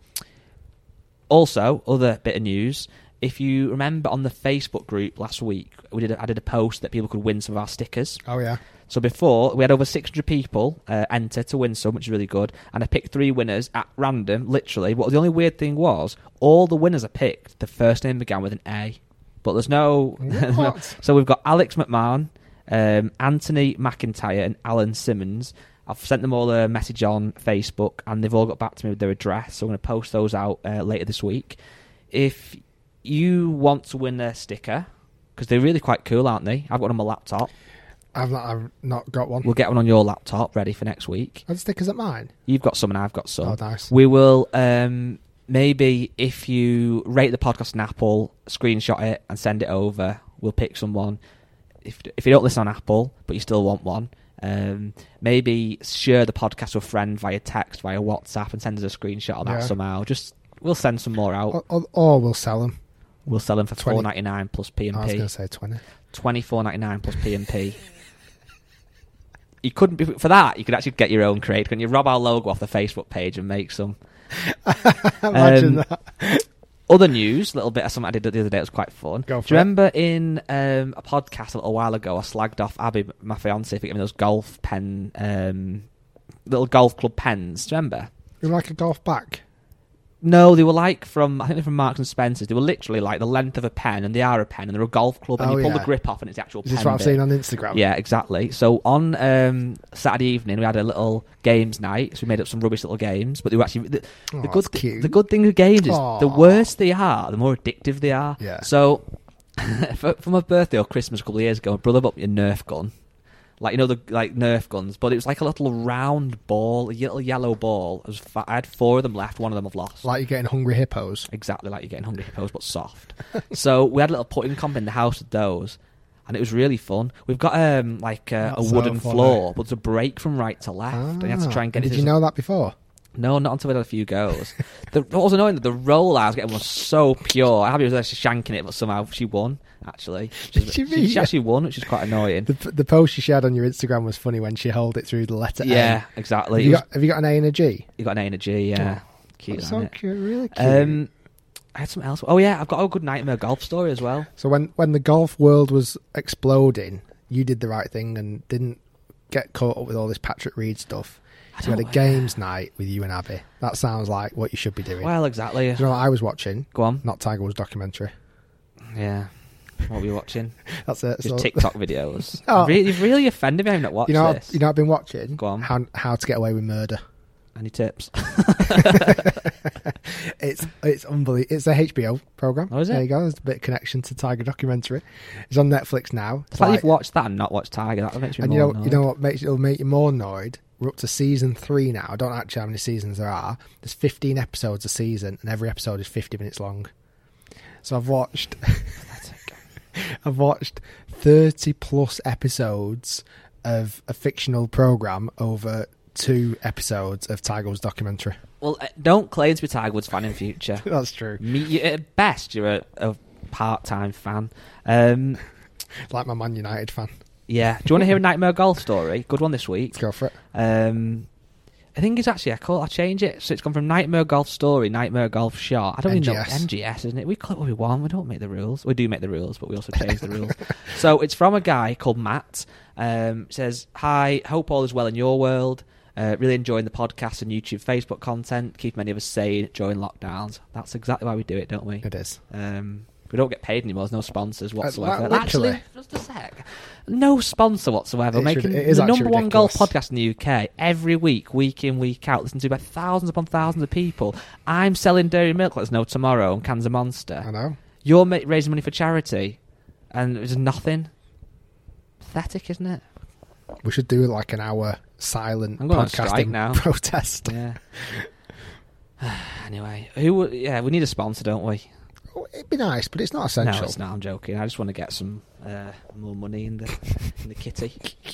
Also, other bit of news. If you remember on the Facebook group last week, I did a post that people could win some of our stickers. Oh, yeah. So before, we had over 600 people enter to win some, which is really good. And I picked 3 winners at random, literally. But the only weird thing was, all the winners I picked, the first name began with an A. But there's no... So we've got Alex McMahon, Anthony McIntyre and Alan Simmons. I've sent them all a message on Facebook, and they've all got back to me with their address. So I'm going to post those out later this week. If you want to win a sticker, because they're really quite cool, aren't they? I've got them on my laptop. I've not got one. We'll get one on your laptop ready for next week. Are the stickers at mine? You've got some and I've got some. Oh, nice. We will, maybe if you rate the podcast on Apple, screenshot it and send it over. We'll pick someone. If you don't listen on Apple, but you still want one, maybe share the podcast with a friend via text, via WhatsApp, and send us a screenshot of that somehow. We'll send some more out. Or we'll sell them. We'll sell them for $4.99 plus P&P. I was going to say 20. $24.99 plus P&P. You couldn't be for that. You could actually get your own crate. Can you rob our logo off the Facebook page and make some? Imagine that. Other news, a little bit of something I did the other day. It was quite fun. Do you remember in a podcast a little while ago, I slagged off Abby, my fiance, for giving me those golf pen, little golf club pens. Do you remember? You like a golf bag? No, they were I think they're from Marks and Spencer's. They were literally like the length of a pen, and they are a pen, and they're a golf club, and you pull the grip off, and it's the actual pen. Is this what I've seen on Instagram? Yeah, exactly. So on Saturday evening, we had a little games night, so we made up some rubbish little games, but they were actually... The good thing with games is the worse they are, the more addictive they are. Yeah. So for my birthday or Christmas a couple of years ago, my brother bought me a Nerf gun. Like, the Nerf guns, but it was like a little round ball, a little yellow ball. I had 4 of them left, one of them I've lost. Like you're getting Hungry Hippos? Exactly like you're getting Hungry Hippos, but soft. So we had a little putting comp in the house with those, and it was really fun. We've got a wooden floor, but it's a break from right to left, and you have to try and get it. Did you know that before? No, not until we had a few goes. What was annoying, the roll I was getting was so pure. Abby was actually shanking it, but somehow she won, actually. She actually won, which is quite annoying. The post you shared on your Instagram was funny when she held it through the letter A. Yeah, exactly. Have you got an A and a G? You got an A and a G, yeah. Oh, cute, so isn't cute, really cute. I had something else. Oh, yeah, I've got a good Nightmare golf story as well. So when the golf world was exploding, you did the right thing and didn't get caught up with all this Patrick Reed stuff. So you had a games night with you and Abby. That sounds like what you should be doing. Well, exactly. Do you know what I was watching? Go on. Not Tiger Woods documentary. Yeah. What were you watching? That's it. Just TikTok videos. Oh. You've really offended me. I've not watched this. You know what I've been watching? Go on. How to Get Away with Murder. Any tips? It's unbelievable. It's a HBO program. Oh, is it? There you go. There's a bit of connection to Tiger documentary. It's on Netflix now. It's like you've watched that and not watched Tiger. That makes me and more annoyed. You know what it'll make you more annoyed? We're up to season 3 now. I don't actually know how many seasons there are. There's 15 episodes a season, and every episode is 50 minutes long. So I've watched 30 plus episodes of a fictional program over 2 episodes of Tiger Woods documentary. Well, don't claim to be a Tiger Woods fan in future. That's true. At best, you're a part-time fan. Like my Man United fan. Yeah. Do you want to hear a Nightmare golf story? Good one this week. Let's go for it. I think it's actually I'll change it. So it's gone from Nightmare golf story, Nightmare golf shot. I don't even know. NGS, isn't it? We call it what we want. We don't make the rules. We do make the rules, but we also change the rules. So it's from a guy called Matt. Says, "Hi, hope all is well in your world. Really enjoying the podcast and YouTube, Facebook content. Keep many of us sane during lockdowns." That's exactly why we do it, don't we? It is. We don't get paid anymore. There's no sponsors whatsoever. Literally. Actually, just a sec. No sponsor whatsoever. Making it is the actually number one golf ridiculous. podcast in the UK every week in, week out, listened to by thousands upon thousands of people. I'm selling dairy milk, let's know, tomorrow, and cans of Monster. I know. You're raising money for charity, and there's nothing. Pathetic, isn't it? We should do like an hour silent I'm going on strike podcasting now. protest. Yeah. Anyway, we need a sponsor, don't we? Oh, it'd be nice, but it's not essential. No, it's not. I'm joking. I just want to get some more money in the kitty.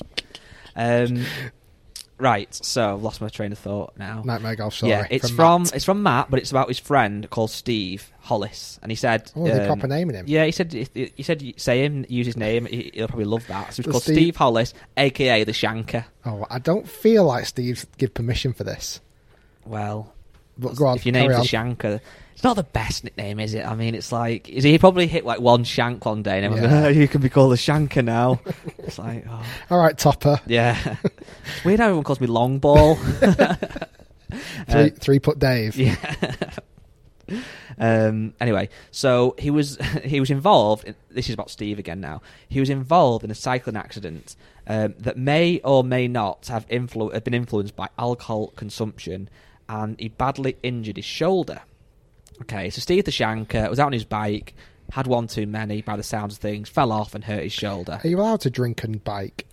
Right. So I've lost my train of thought now. Nightmare Golf Story. Yeah, it's Matt. it's from Matt, but it's about his friend called Steve Hollis, and he said, Oh, they proper naming him. Yeah, he said say him, use his name. He'll probably love that. So he's The called Steve- Steve Hollis, aka the Shanker. Oh, I don't feel like Steve's give permission for this. Well, But go on, if your name's carry the on. Shanker, it's not the best nickname, is it? I mean, it's like he probably hit like one shank one day, and everyone's Yeah. like, you can be called the Shanker now. It's like, oh. All right, Topper. Yeah. It's weird how everyone calls me Long Ball. Three put Dave. Yeah. Anyway, so he was involved in, this is about Steve again now. He was involved in a cycling accident that may or may not have been influenced by alcohol consumption, and he badly injured his shoulder. Okay, so Steve the Shanker was out on his bike, had one too many by the sounds of things, fell off and hurt his shoulder. Are you allowed to drink and bike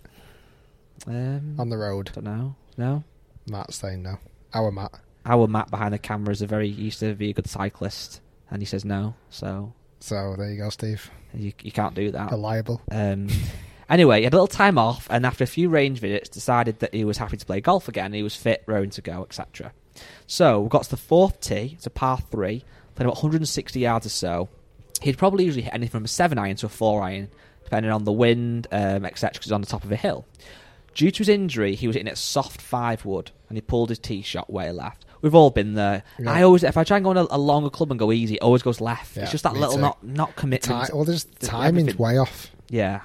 On the road? Don't know. No? Matt's saying no. Our Matt. Our Matt behind the camera used to be a good cyclist, and he says no, so there you go, Steve. you can't do that. You're liable. Anyway, he had a little time off, and after a few range visits, decided that he was happy to play golf again. He was fit, raring to go, etc. So we got to the fourth tee. It's a par 3, playing about 160 yards or so. He'd probably usually hit anything from a 7-iron to a 4-iron, depending on the wind, etc., because he's on the top of a hill. Due to his injury, he was hitting a soft 5 wood, and he pulled his tee shot way left. We've all been there. Yeah. If I try and go on a longer club and go easy, it always goes left. Yeah, it's just that me little too. not commitment. Timing's way off. Yeah.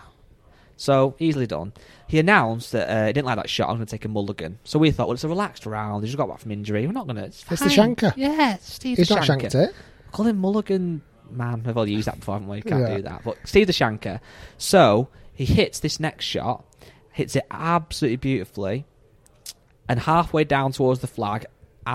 So, easily done. He announced that he didn't like that shot. I'm going to take a mulligan. So we thought, well, it's a relaxed round. He just got back from injury. We're not going to... It's the Shanker. Yeah, Steve He's the not Shanker. shanked it. Call him mulligan man. We've all used that before, haven't we? Can't Yeah. do that. But Steve the Shanker. So, he hits this next shot, hits it absolutely beautifully, and halfway down towards the flag,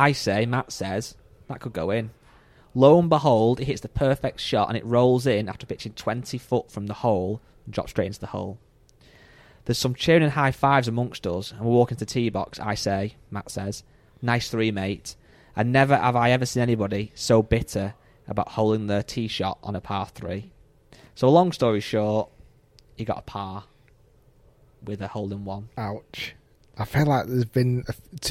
Matt says, that could go in. Lo and behold, he hits the perfect shot, and it rolls in after pitching 20 foot from the hole and drops straight into the hole. There's some cheering and high fives amongst us, and we're walking to the tee box. Matt says, nice 3, mate. And never have I ever seen anybody so bitter about holding their tee shot on a par 3. So long story short, he got a par with a hole-in-one. Ouch. I feel like there's been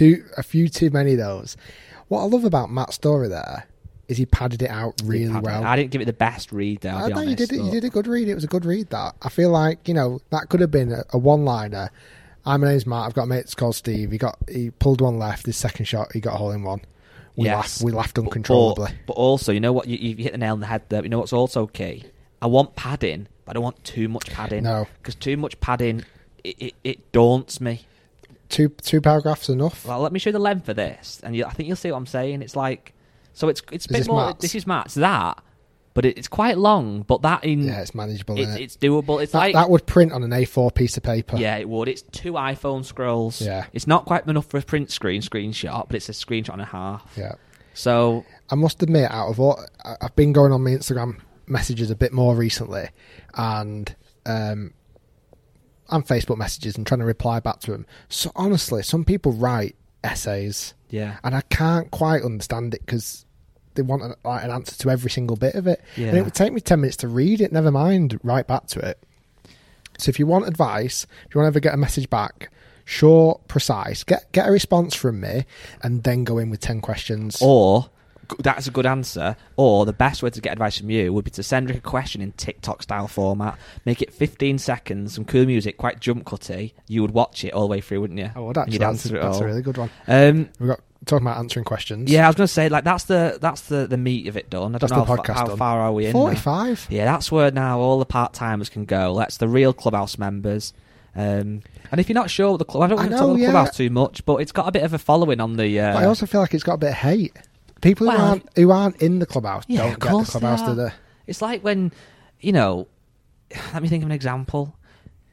a few too many of those. What I love about Matt's story there is he padded it out really well. I didn't give it the best read, though, I'll be honest. You did a good read. It was a good read, that. I feel like, that could have been a one-liner. My name's Matt. I've got a mate that's called Steve. He pulled one left. His second shot, he got a hole-in-one. We laughed uncontrollably. But also, you know what? You hit the nail on the head there. You know what's also key? I want padding, but I don't want too much padding. No. Because too much padding, it daunts me. Two paragraphs enough? Well, let me show you the length of this, and I think you'll see what I'm saying. It's like... So it's a bit this more... Matt's? This is Matt's. That... But it's quite long, but that in... Yeah, it's manageable, isn't it? It's doable. It's like... That would print on an A4 piece of paper. Yeah, it would. It's 2 iPhone scrolls. Yeah. It's not quite enough for a print screenshot, but it's a screenshot and a half. Yeah. So... I must admit, out of all... I've been going on my Instagram messages a bit more recently, and Facebook messages and trying to reply back to them. So honestly, some people write essays. Yeah. And I can't quite understand it because they want an answer to every single bit of it. Yeah. And it would take me 10 minutes to read it, never mind write back to it. So if you want advice, if you want to ever get a message back, short, precise, get a response from me, and then go in with 10 questions. Or... That's a good answer. Or the best way to get advice from you would be to send Rick a question in TikTok style format, make it 15 seconds, some cool music, quite jump cutty. You would watch it all the way through, wouldn't you? Oh, well, actually, that's a really good one. We've got talking about answering questions. Yeah, I was going to say, like, that's the meat of it done. I don't know how far are we in. 45. Yeah, that's where now all the part timers can go. That's the real Clubhouse members. And if you're not sure what the club, I don't want to talk about the Clubhouse too much, but it's got a bit of a following on the. But I also feel like it's got a bit of hate. People who aren't in the Clubhouse don't get the Clubhouse, do they? It's like when, let me think of an example.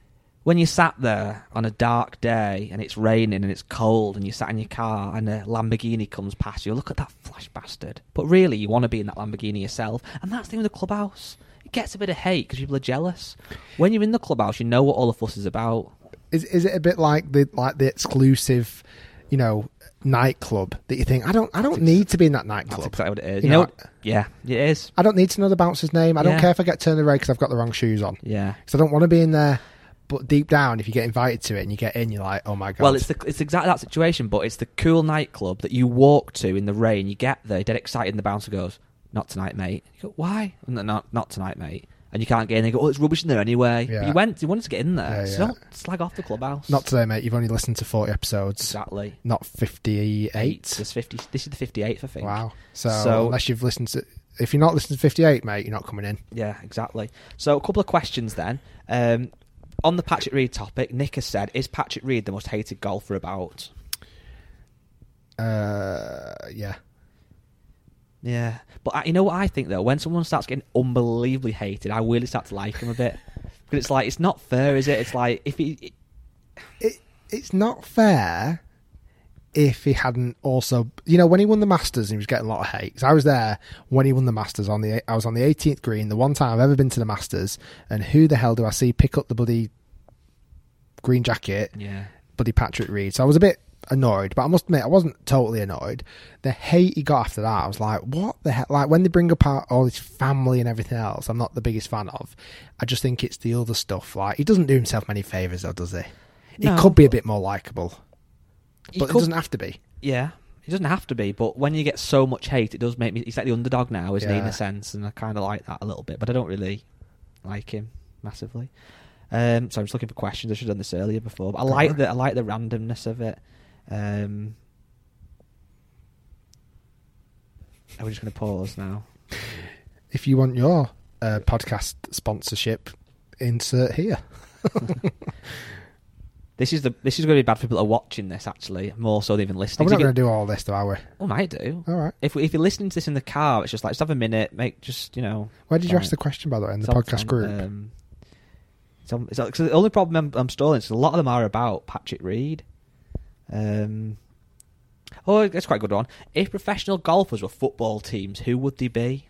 when you sat there on a dark day and it's raining and it's cold and you sat in your car and a Lamborghini comes past you, look at that flash bastard. But really, you want to be in that Lamborghini yourself. And that's the thing with the clubhouse. It gets a bit of hate because people are jealous. When you're in the clubhouse, you know what all the fuss is about. Is it a bit like the exclusive, nightclub that you think I don't need to be in that nightclub? That's exactly what it is. You know, yeah, it is. I don't need to know the bouncer's name. I don't care if I get turned away because I've got the wrong shoes on. Yeah, because I don't want to be in there. But deep down, if you get invited to it and you get in, you're like, oh my God. Well, it's exactly that situation, but it's the cool nightclub that you walk to in the rain. You get there, dead excited, and the bouncer goes, "Not tonight, mate." You go, "Why?" Not tonight, mate. And you can't get in. They go, "Oh, it's rubbish in there anyway." Yeah. But you wanted to get in there. Yeah, So don't slag off the clubhouse. Not today, mate. You've only listened to 40 episodes. Exactly. Not 58. This is the 58th, I think. Wow. So unless you've listened to... If you're not listening to 58, mate, you're not coming in. Yeah, exactly. So a couple of questions then. On the Patrick Reed topic, Nick has said, is Patrick Reed the most hated golfer about? Yeah. Yeah. But you know what I think, though? When someone starts getting unbelievably hated, I really start to like him a bit. Because it's like, it's not fair, is it? It's like, if he... It's not fair if he hadn't also... when he won the Masters, he was getting a lot of hate. Because I was there when he won the Masters. I was on the 18th green, the one time I've ever been to the Masters, and who the hell do I see pick up the bloody green jacket? Yeah. Bloody Patrick Reed. So I was a bit annoyed, but I must admit I wasn't totally annoyed. The hate he got after that, I was like, what the hell? Like, when they bring up all his family and everything else, I'm not the biggest fan of. I just think it's the other stuff. Like, he doesn't do himself many favours, though, does he? He could be a bit more likeable, but it doesn't have to be. Yeah, it doesn't have to be, but when you get so much hate, it does make me... He's like the underdog now, isn't he, in a sense, and I kind of like that a little bit, but I don't really like him massively. So I'm just looking for questions. I should have done this earlier before, but I like the randomness of it. Are we just going to pause now? If you want your podcast sponsorship, insert here. This is going to be bad for people that are watching this, actually, more so than even listening. We're not going to do all this, though, are we? We might do. All right. If you're listening to this in the car, it's just like, just have a minute, Where did you ask the question, by the way, in the podcast group? Cause the only problem I'm stalling is a lot of them are about Patrick Reed. That's quite a good one. If professional golfers were football teams, who would they be?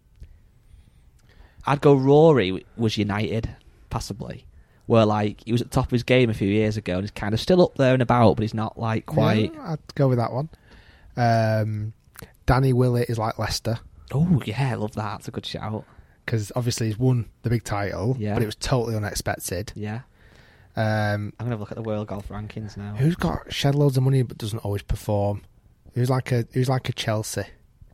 I'd go Rory was United, possibly. Where, like, he was at the top of his game a few years ago and he's kind of still up there and about, but he's not, like, quite... Yeah, I'd go with that one. Danny Willett is like Leicester. Oh, yeah, I love that. That's a good shout. Because, obviously, he's won the big title, yeah, but it was totally unexpected. Yeah. I'm going to have a look at the World Golf Rankings now. Who's got shed loads of money but doesn't always perform? Who's like a Chelsea?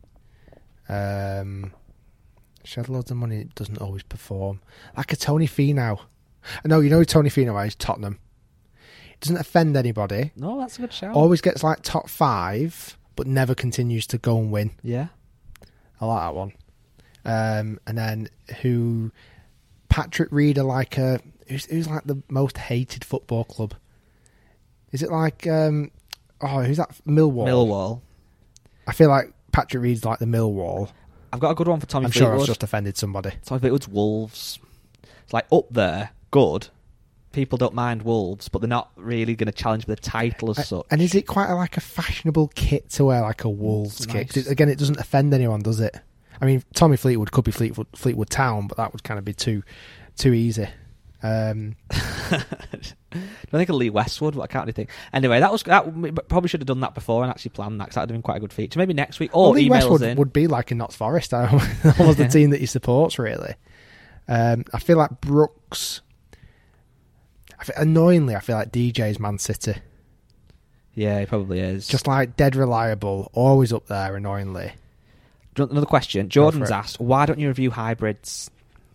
Shed loads of money, doesn't always perform. Like a Tony Finau. No, you know who Tony Finau is? Tottenham. Doesn't offend anybody. No, that's a good shout. Always gets like top 5, but never continues to go and win. Yeah. I like that one. And then who... Patrick Reed are like a... Who's like the most hated football club? Is it like... who's that? Millwall. I feel like Patrick Reed's like the Millwall. I've got a good one for Tommy I'm Fleetwood. Sure I've just offended somebody. Tommy Fleetwood's Wolves. It's like up there, good. People don't mind Wolves, but they're not really going to challenge for the title as such. And is it quite like a fashionable kit to wear, like a Wolves kit? Nice. Again, it doesn't offend anyone, does it? I mean, Tommy Fleetwood could be Fleetwood Town, but that would kind of be too easy. I think of Lee Westwood, but I can't really think. Anyway, that probably should have done that before and actually planned that, because that would have been quite a good feature. Maybe next week, or Lee emails Westwood in. Would be like in Notts Forest, almost the team that he supports, really. I feel like Brooks... Annoyingly, I feel like DJ's Man City. Yeah, he probably is. Just like dead reliable, always up there, annoyingly. Another question. Jordan's asked, why don't you review hybrids?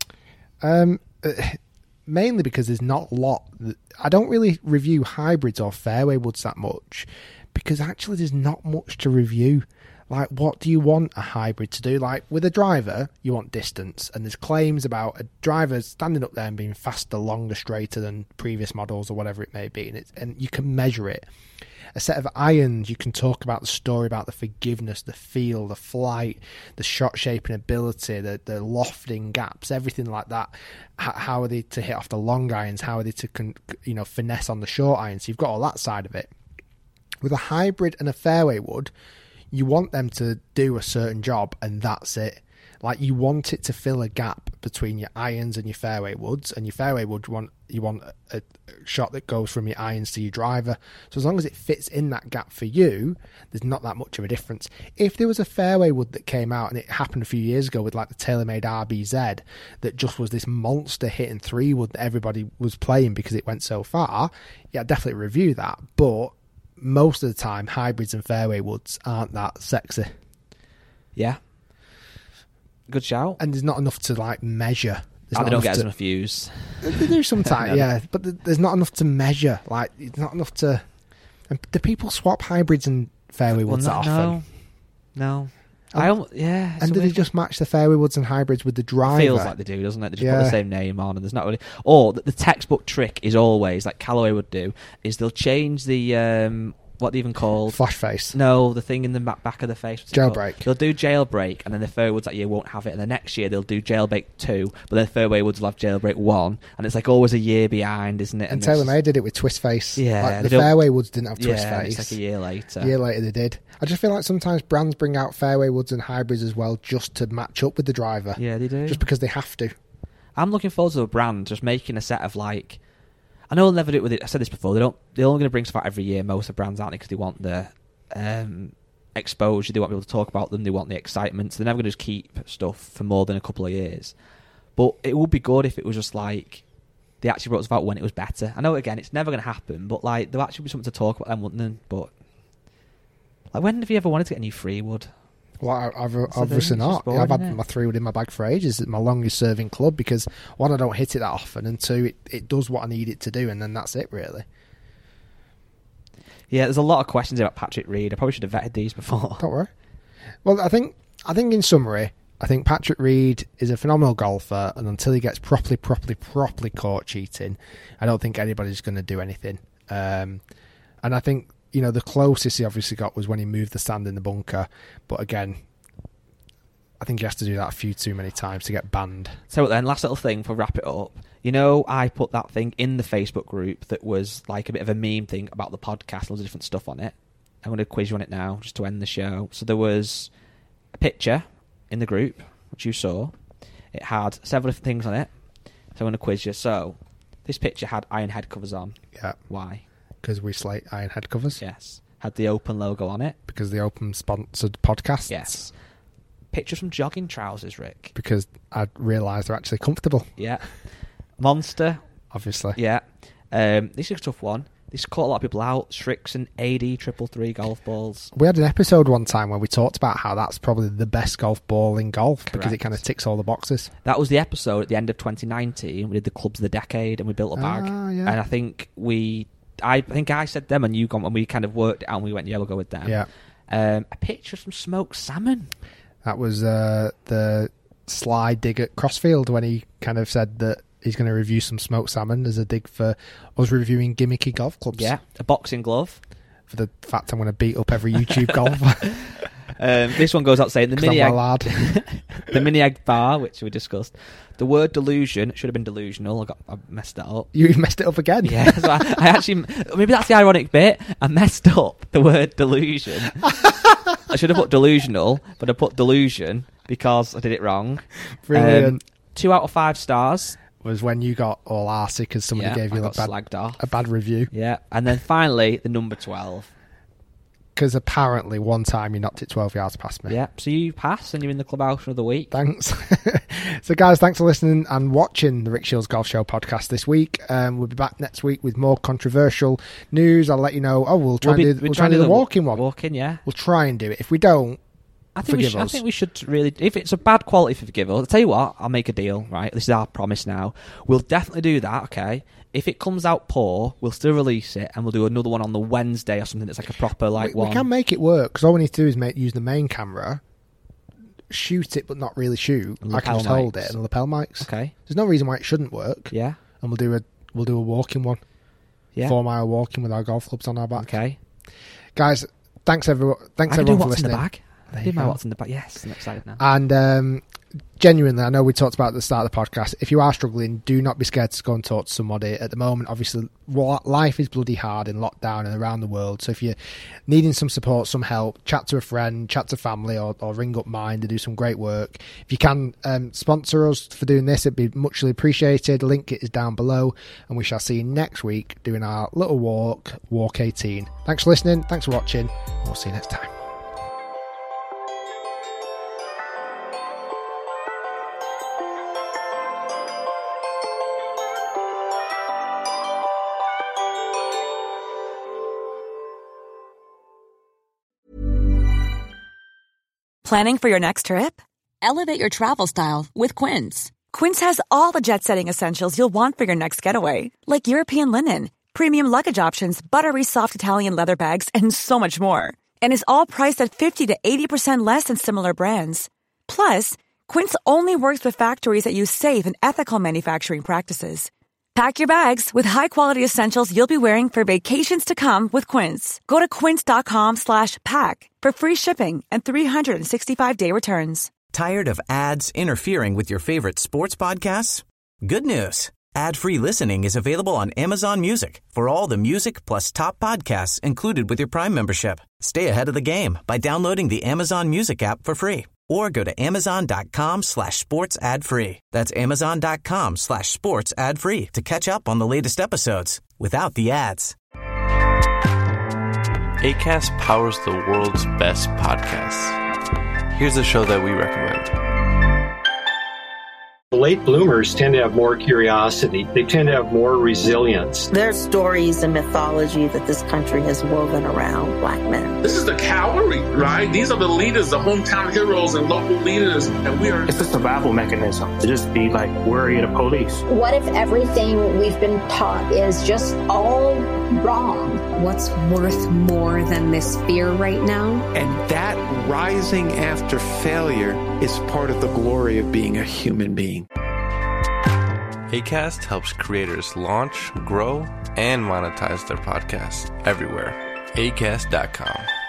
Mainly because there's not a lot... I don't really review hybrids or fairway woods that much, because actually there's not much to review. Like, what do you want a hybrid to do? Like, with a driver, you want distance, and there's claims about a driver standing up there and being faster, longer, straighter than previous models or whatever it may be, and you can measure it. A set of irons, you can talk about the story, about the forgiveness, the feel, the flight, the shot shaping ability, the lofting gaps, everything like that. How are they to hit off the long irons? How are they to finesse on the short irons? So you've got all that side of it. With a hybrid and a fairway wood, you want them to do a certain job, and that's it. Like, you want it to fill a gap between your irons and your fairway woods, and your fairway wood, you want a shot that goes from your irons to your driver. So as long as it fits in that gap for you, there's not that much of a difference. If there was a fairway wood that came out, and it happened a few years ago with like the TaylorMade RBZ, that just was this monster hitting 3-wood that everybody was playing because it went so far, yeah, I'd definitely review that. But most of the time, hybrids and fairway woods aren't that sexy. Yeah. Good shout. And there's not enough to like measure. They don't get as enough views. They do sometimes, yeah. But there's not enough to measure. Like, it's not enough to... And do people swap hybrids and fairway woods that often? No. And do they just match the fairway woods and hybrids with the driver? Feels like they do, doesn't it? They just put the same name on, and there's not really... Or the textbook trick is always, like Callaway would do, is they'll change the... what they even called? Flash face. No, the thing in the back of the face. Jailbreak. They'll do jailbreak, and then the fairway woods that year won't have it, and the next year they'll do jailbreak 2, but then fairway woods will have jailbreak 1, and it's like always a year behind, isn't it? And TaylorMade did it with twist face. Yeah. Like, the fairway woods didn't have twist face. It's like a year later. A year later they did. I just feel like sometimes brands bring out fairway woods and hybrids as well just to match up with the driver. Yeah, they do. Just because they have to. I'm looking forward to a brand just making a set of like... I know they'll never do it with it. I said this before. They're only going to bring stuff out every year. Most of the brands aren't, because they want the exposure. They want people to talk about them. They want the excitement. So they're never going to just keep stuff for more than a couple of years. But it would be good if it was just like they actually brought us about when it was better. I know, again, it's never going to happen. But like there'll actually be something to talk about them, wouldn't there? But like, when have you ever wanted to get a new 3-wood? Well, obviously not. I've had my 3-wood in my bag for ages. It's my longest serving club because, one, I don't hit it that often, and 2, it does what I need it to do, and then that's it, really. Yeah, there's a lot of questions about Patrick Reed. I probably should have vetted these before. Don't worry. Well, I think in summary, I think Patrick Reed is a phenomenal golfer, and until he gets properly caught cheating, I don't think anybody's going to do anything. And I think, the closest he obviously got was when he moved the stand in the bunker. But again, I think he has to do that a few too many times to get banned. So then, last little thing for wrap it up. I put that thing in the Facebook group that was like a bit of a meme thing about the podcast, loads of different stuff on it. I'm going to quiz you on it now, just to end the show. So there was a picture in the group, which you saw. It had several different things on it. So I'm going to quiz you. So this picture had iron head covers on. Yeah. Why? Because we slate iron head covers. Yes. Had the Open logo on it. Because the Open sponsored podcasts. Yes. Pictures from jogging trousers, Rick. Because I realised they're actually comfortable. Yeah. Monster. Obviously. Yeah. This is a tough one. This caught a lot of people out. Srixon AD 333 golf balls. We had an episode one time where we talked about how that's probably the best golf ball in golf. Correct. Because it kind of ticks all the boxes. That was the episode at the end of 2019. We did the clubs of the decade and we built a bag. Yeah. And I think I said them and you gone, and we kind of worked it out and we went, yeah, we'll go with them. Yeah. A picture of some smoked salmon. That was the sly dig at Crossfield when he kind of said that he's going to review some smoked salmon as a dig for us reviewing gimmicky golf clubs. Yeah, a boxing glove. For the fact I'm going to beat up every YouTube golfer. This one goes out saying the mini the mini egg bar, which we discussed. The word delusion should have been delusional. I messed that up. You messed it up again? Yeah, so I actually... Maybe that's the ironic bit. I messed up the word delusion. I should have put delusional, but I put delusion because I did it wrong. Brilliant. 2 out of 5 stars. Was when you got all arsey because somebody gave you a bad review. Yeah, and then finally, the number 12. Because apparently one time you knocked it 12 yards past me. Yeah, so you pass and you're in the clubhouse of the week. Thanks. So guys, thanks for listening and watching the Rick Shields Golf Show podcast this week. We'll be back next week with more controversial news. I'll let you know. We'll try and do the walking one. Walking, yeah. We'll try and do it. If we don't, I think we should really... If it's a bad quality, forgive us. I'll tell you what, I'll make a deal, right? This is our promise now. We'll definitely do that, okay? If it comes out poor, we'll still release it, and we'll do another one on the Wednesday or something that's like a proper one. We can make it work, because all we need to do is use the main camera, shoot it but not really shoot. I can just hold it, and lapel mics. Okay. There's no reason why it shouldn't work. Yeah. And we'll do a walking one. Yeah. 4 mile walking with our golf clubs on our back. Okay. Guys, thanks everyone. Thanks I can do everyone for what's in listening. the bag. I did my what's in the bag. Yes, I'm excited now. And genuinely, I know we talked about at the start of the podcast. If you are struggling, do not be scared to go and talk to somebody. At the moment, obviously, life is bloody hard in lockdown and around the world. So if you're needing some support, some help, chat to a friend, chat to family, or ring up Mind to do some great work. If you can sponsor us for doing this, it'd be muchly appreciated. Link is down below, and we shall see you next week doing our little walk 18. Thanks for listening. Thanks for watching. We'll see you next time. Planning for your next trip? Elevate your travel style with Quince. Quince has all the jet-setting essentials you'll want for your next getaway, like European linen, premium luggage options, buttery soft Italian leather bags, and so much more. And is all priced at 50 to 80% less than similar brands. Plus, Quince only works with factories that use safe and ethical manufacturing practices. Pack your bags with high-quality essentials you'll be wearing for vacations to come with Quince. Go to quince.com/pack for free shipping and 365-day returns. Tired of ads interfering with your favorite sports podcasts? Good news. Ad-free listening is available on Amazon Music for all the music plus top podcasts included with your Prime membership. Stay ahead of the game by downloading the Amazon Music app for free or go to amazon.com/sports ad free. That's amazon.com/sports ad free to catch up on the latest episodes without the ads. Acast powers the world's best podcasts. Here's a show that we recommend. Late bloomers tend to have more curiosity. They tend to have more resilience. There's stories and mythology that this country has woven around Black men. This is the cavalry, right? These are the leaders, the hometown heroes and local leaders. And we are... It's a survival mechanism to just be like worry of the police. What if everything we've been taught is just all wrong? What's worth more than this fear right now? And that rising after failure is part of the glory of being a human being. Acast helps creators launch, grow, and monetize their podcasts everywhere. Acast.com.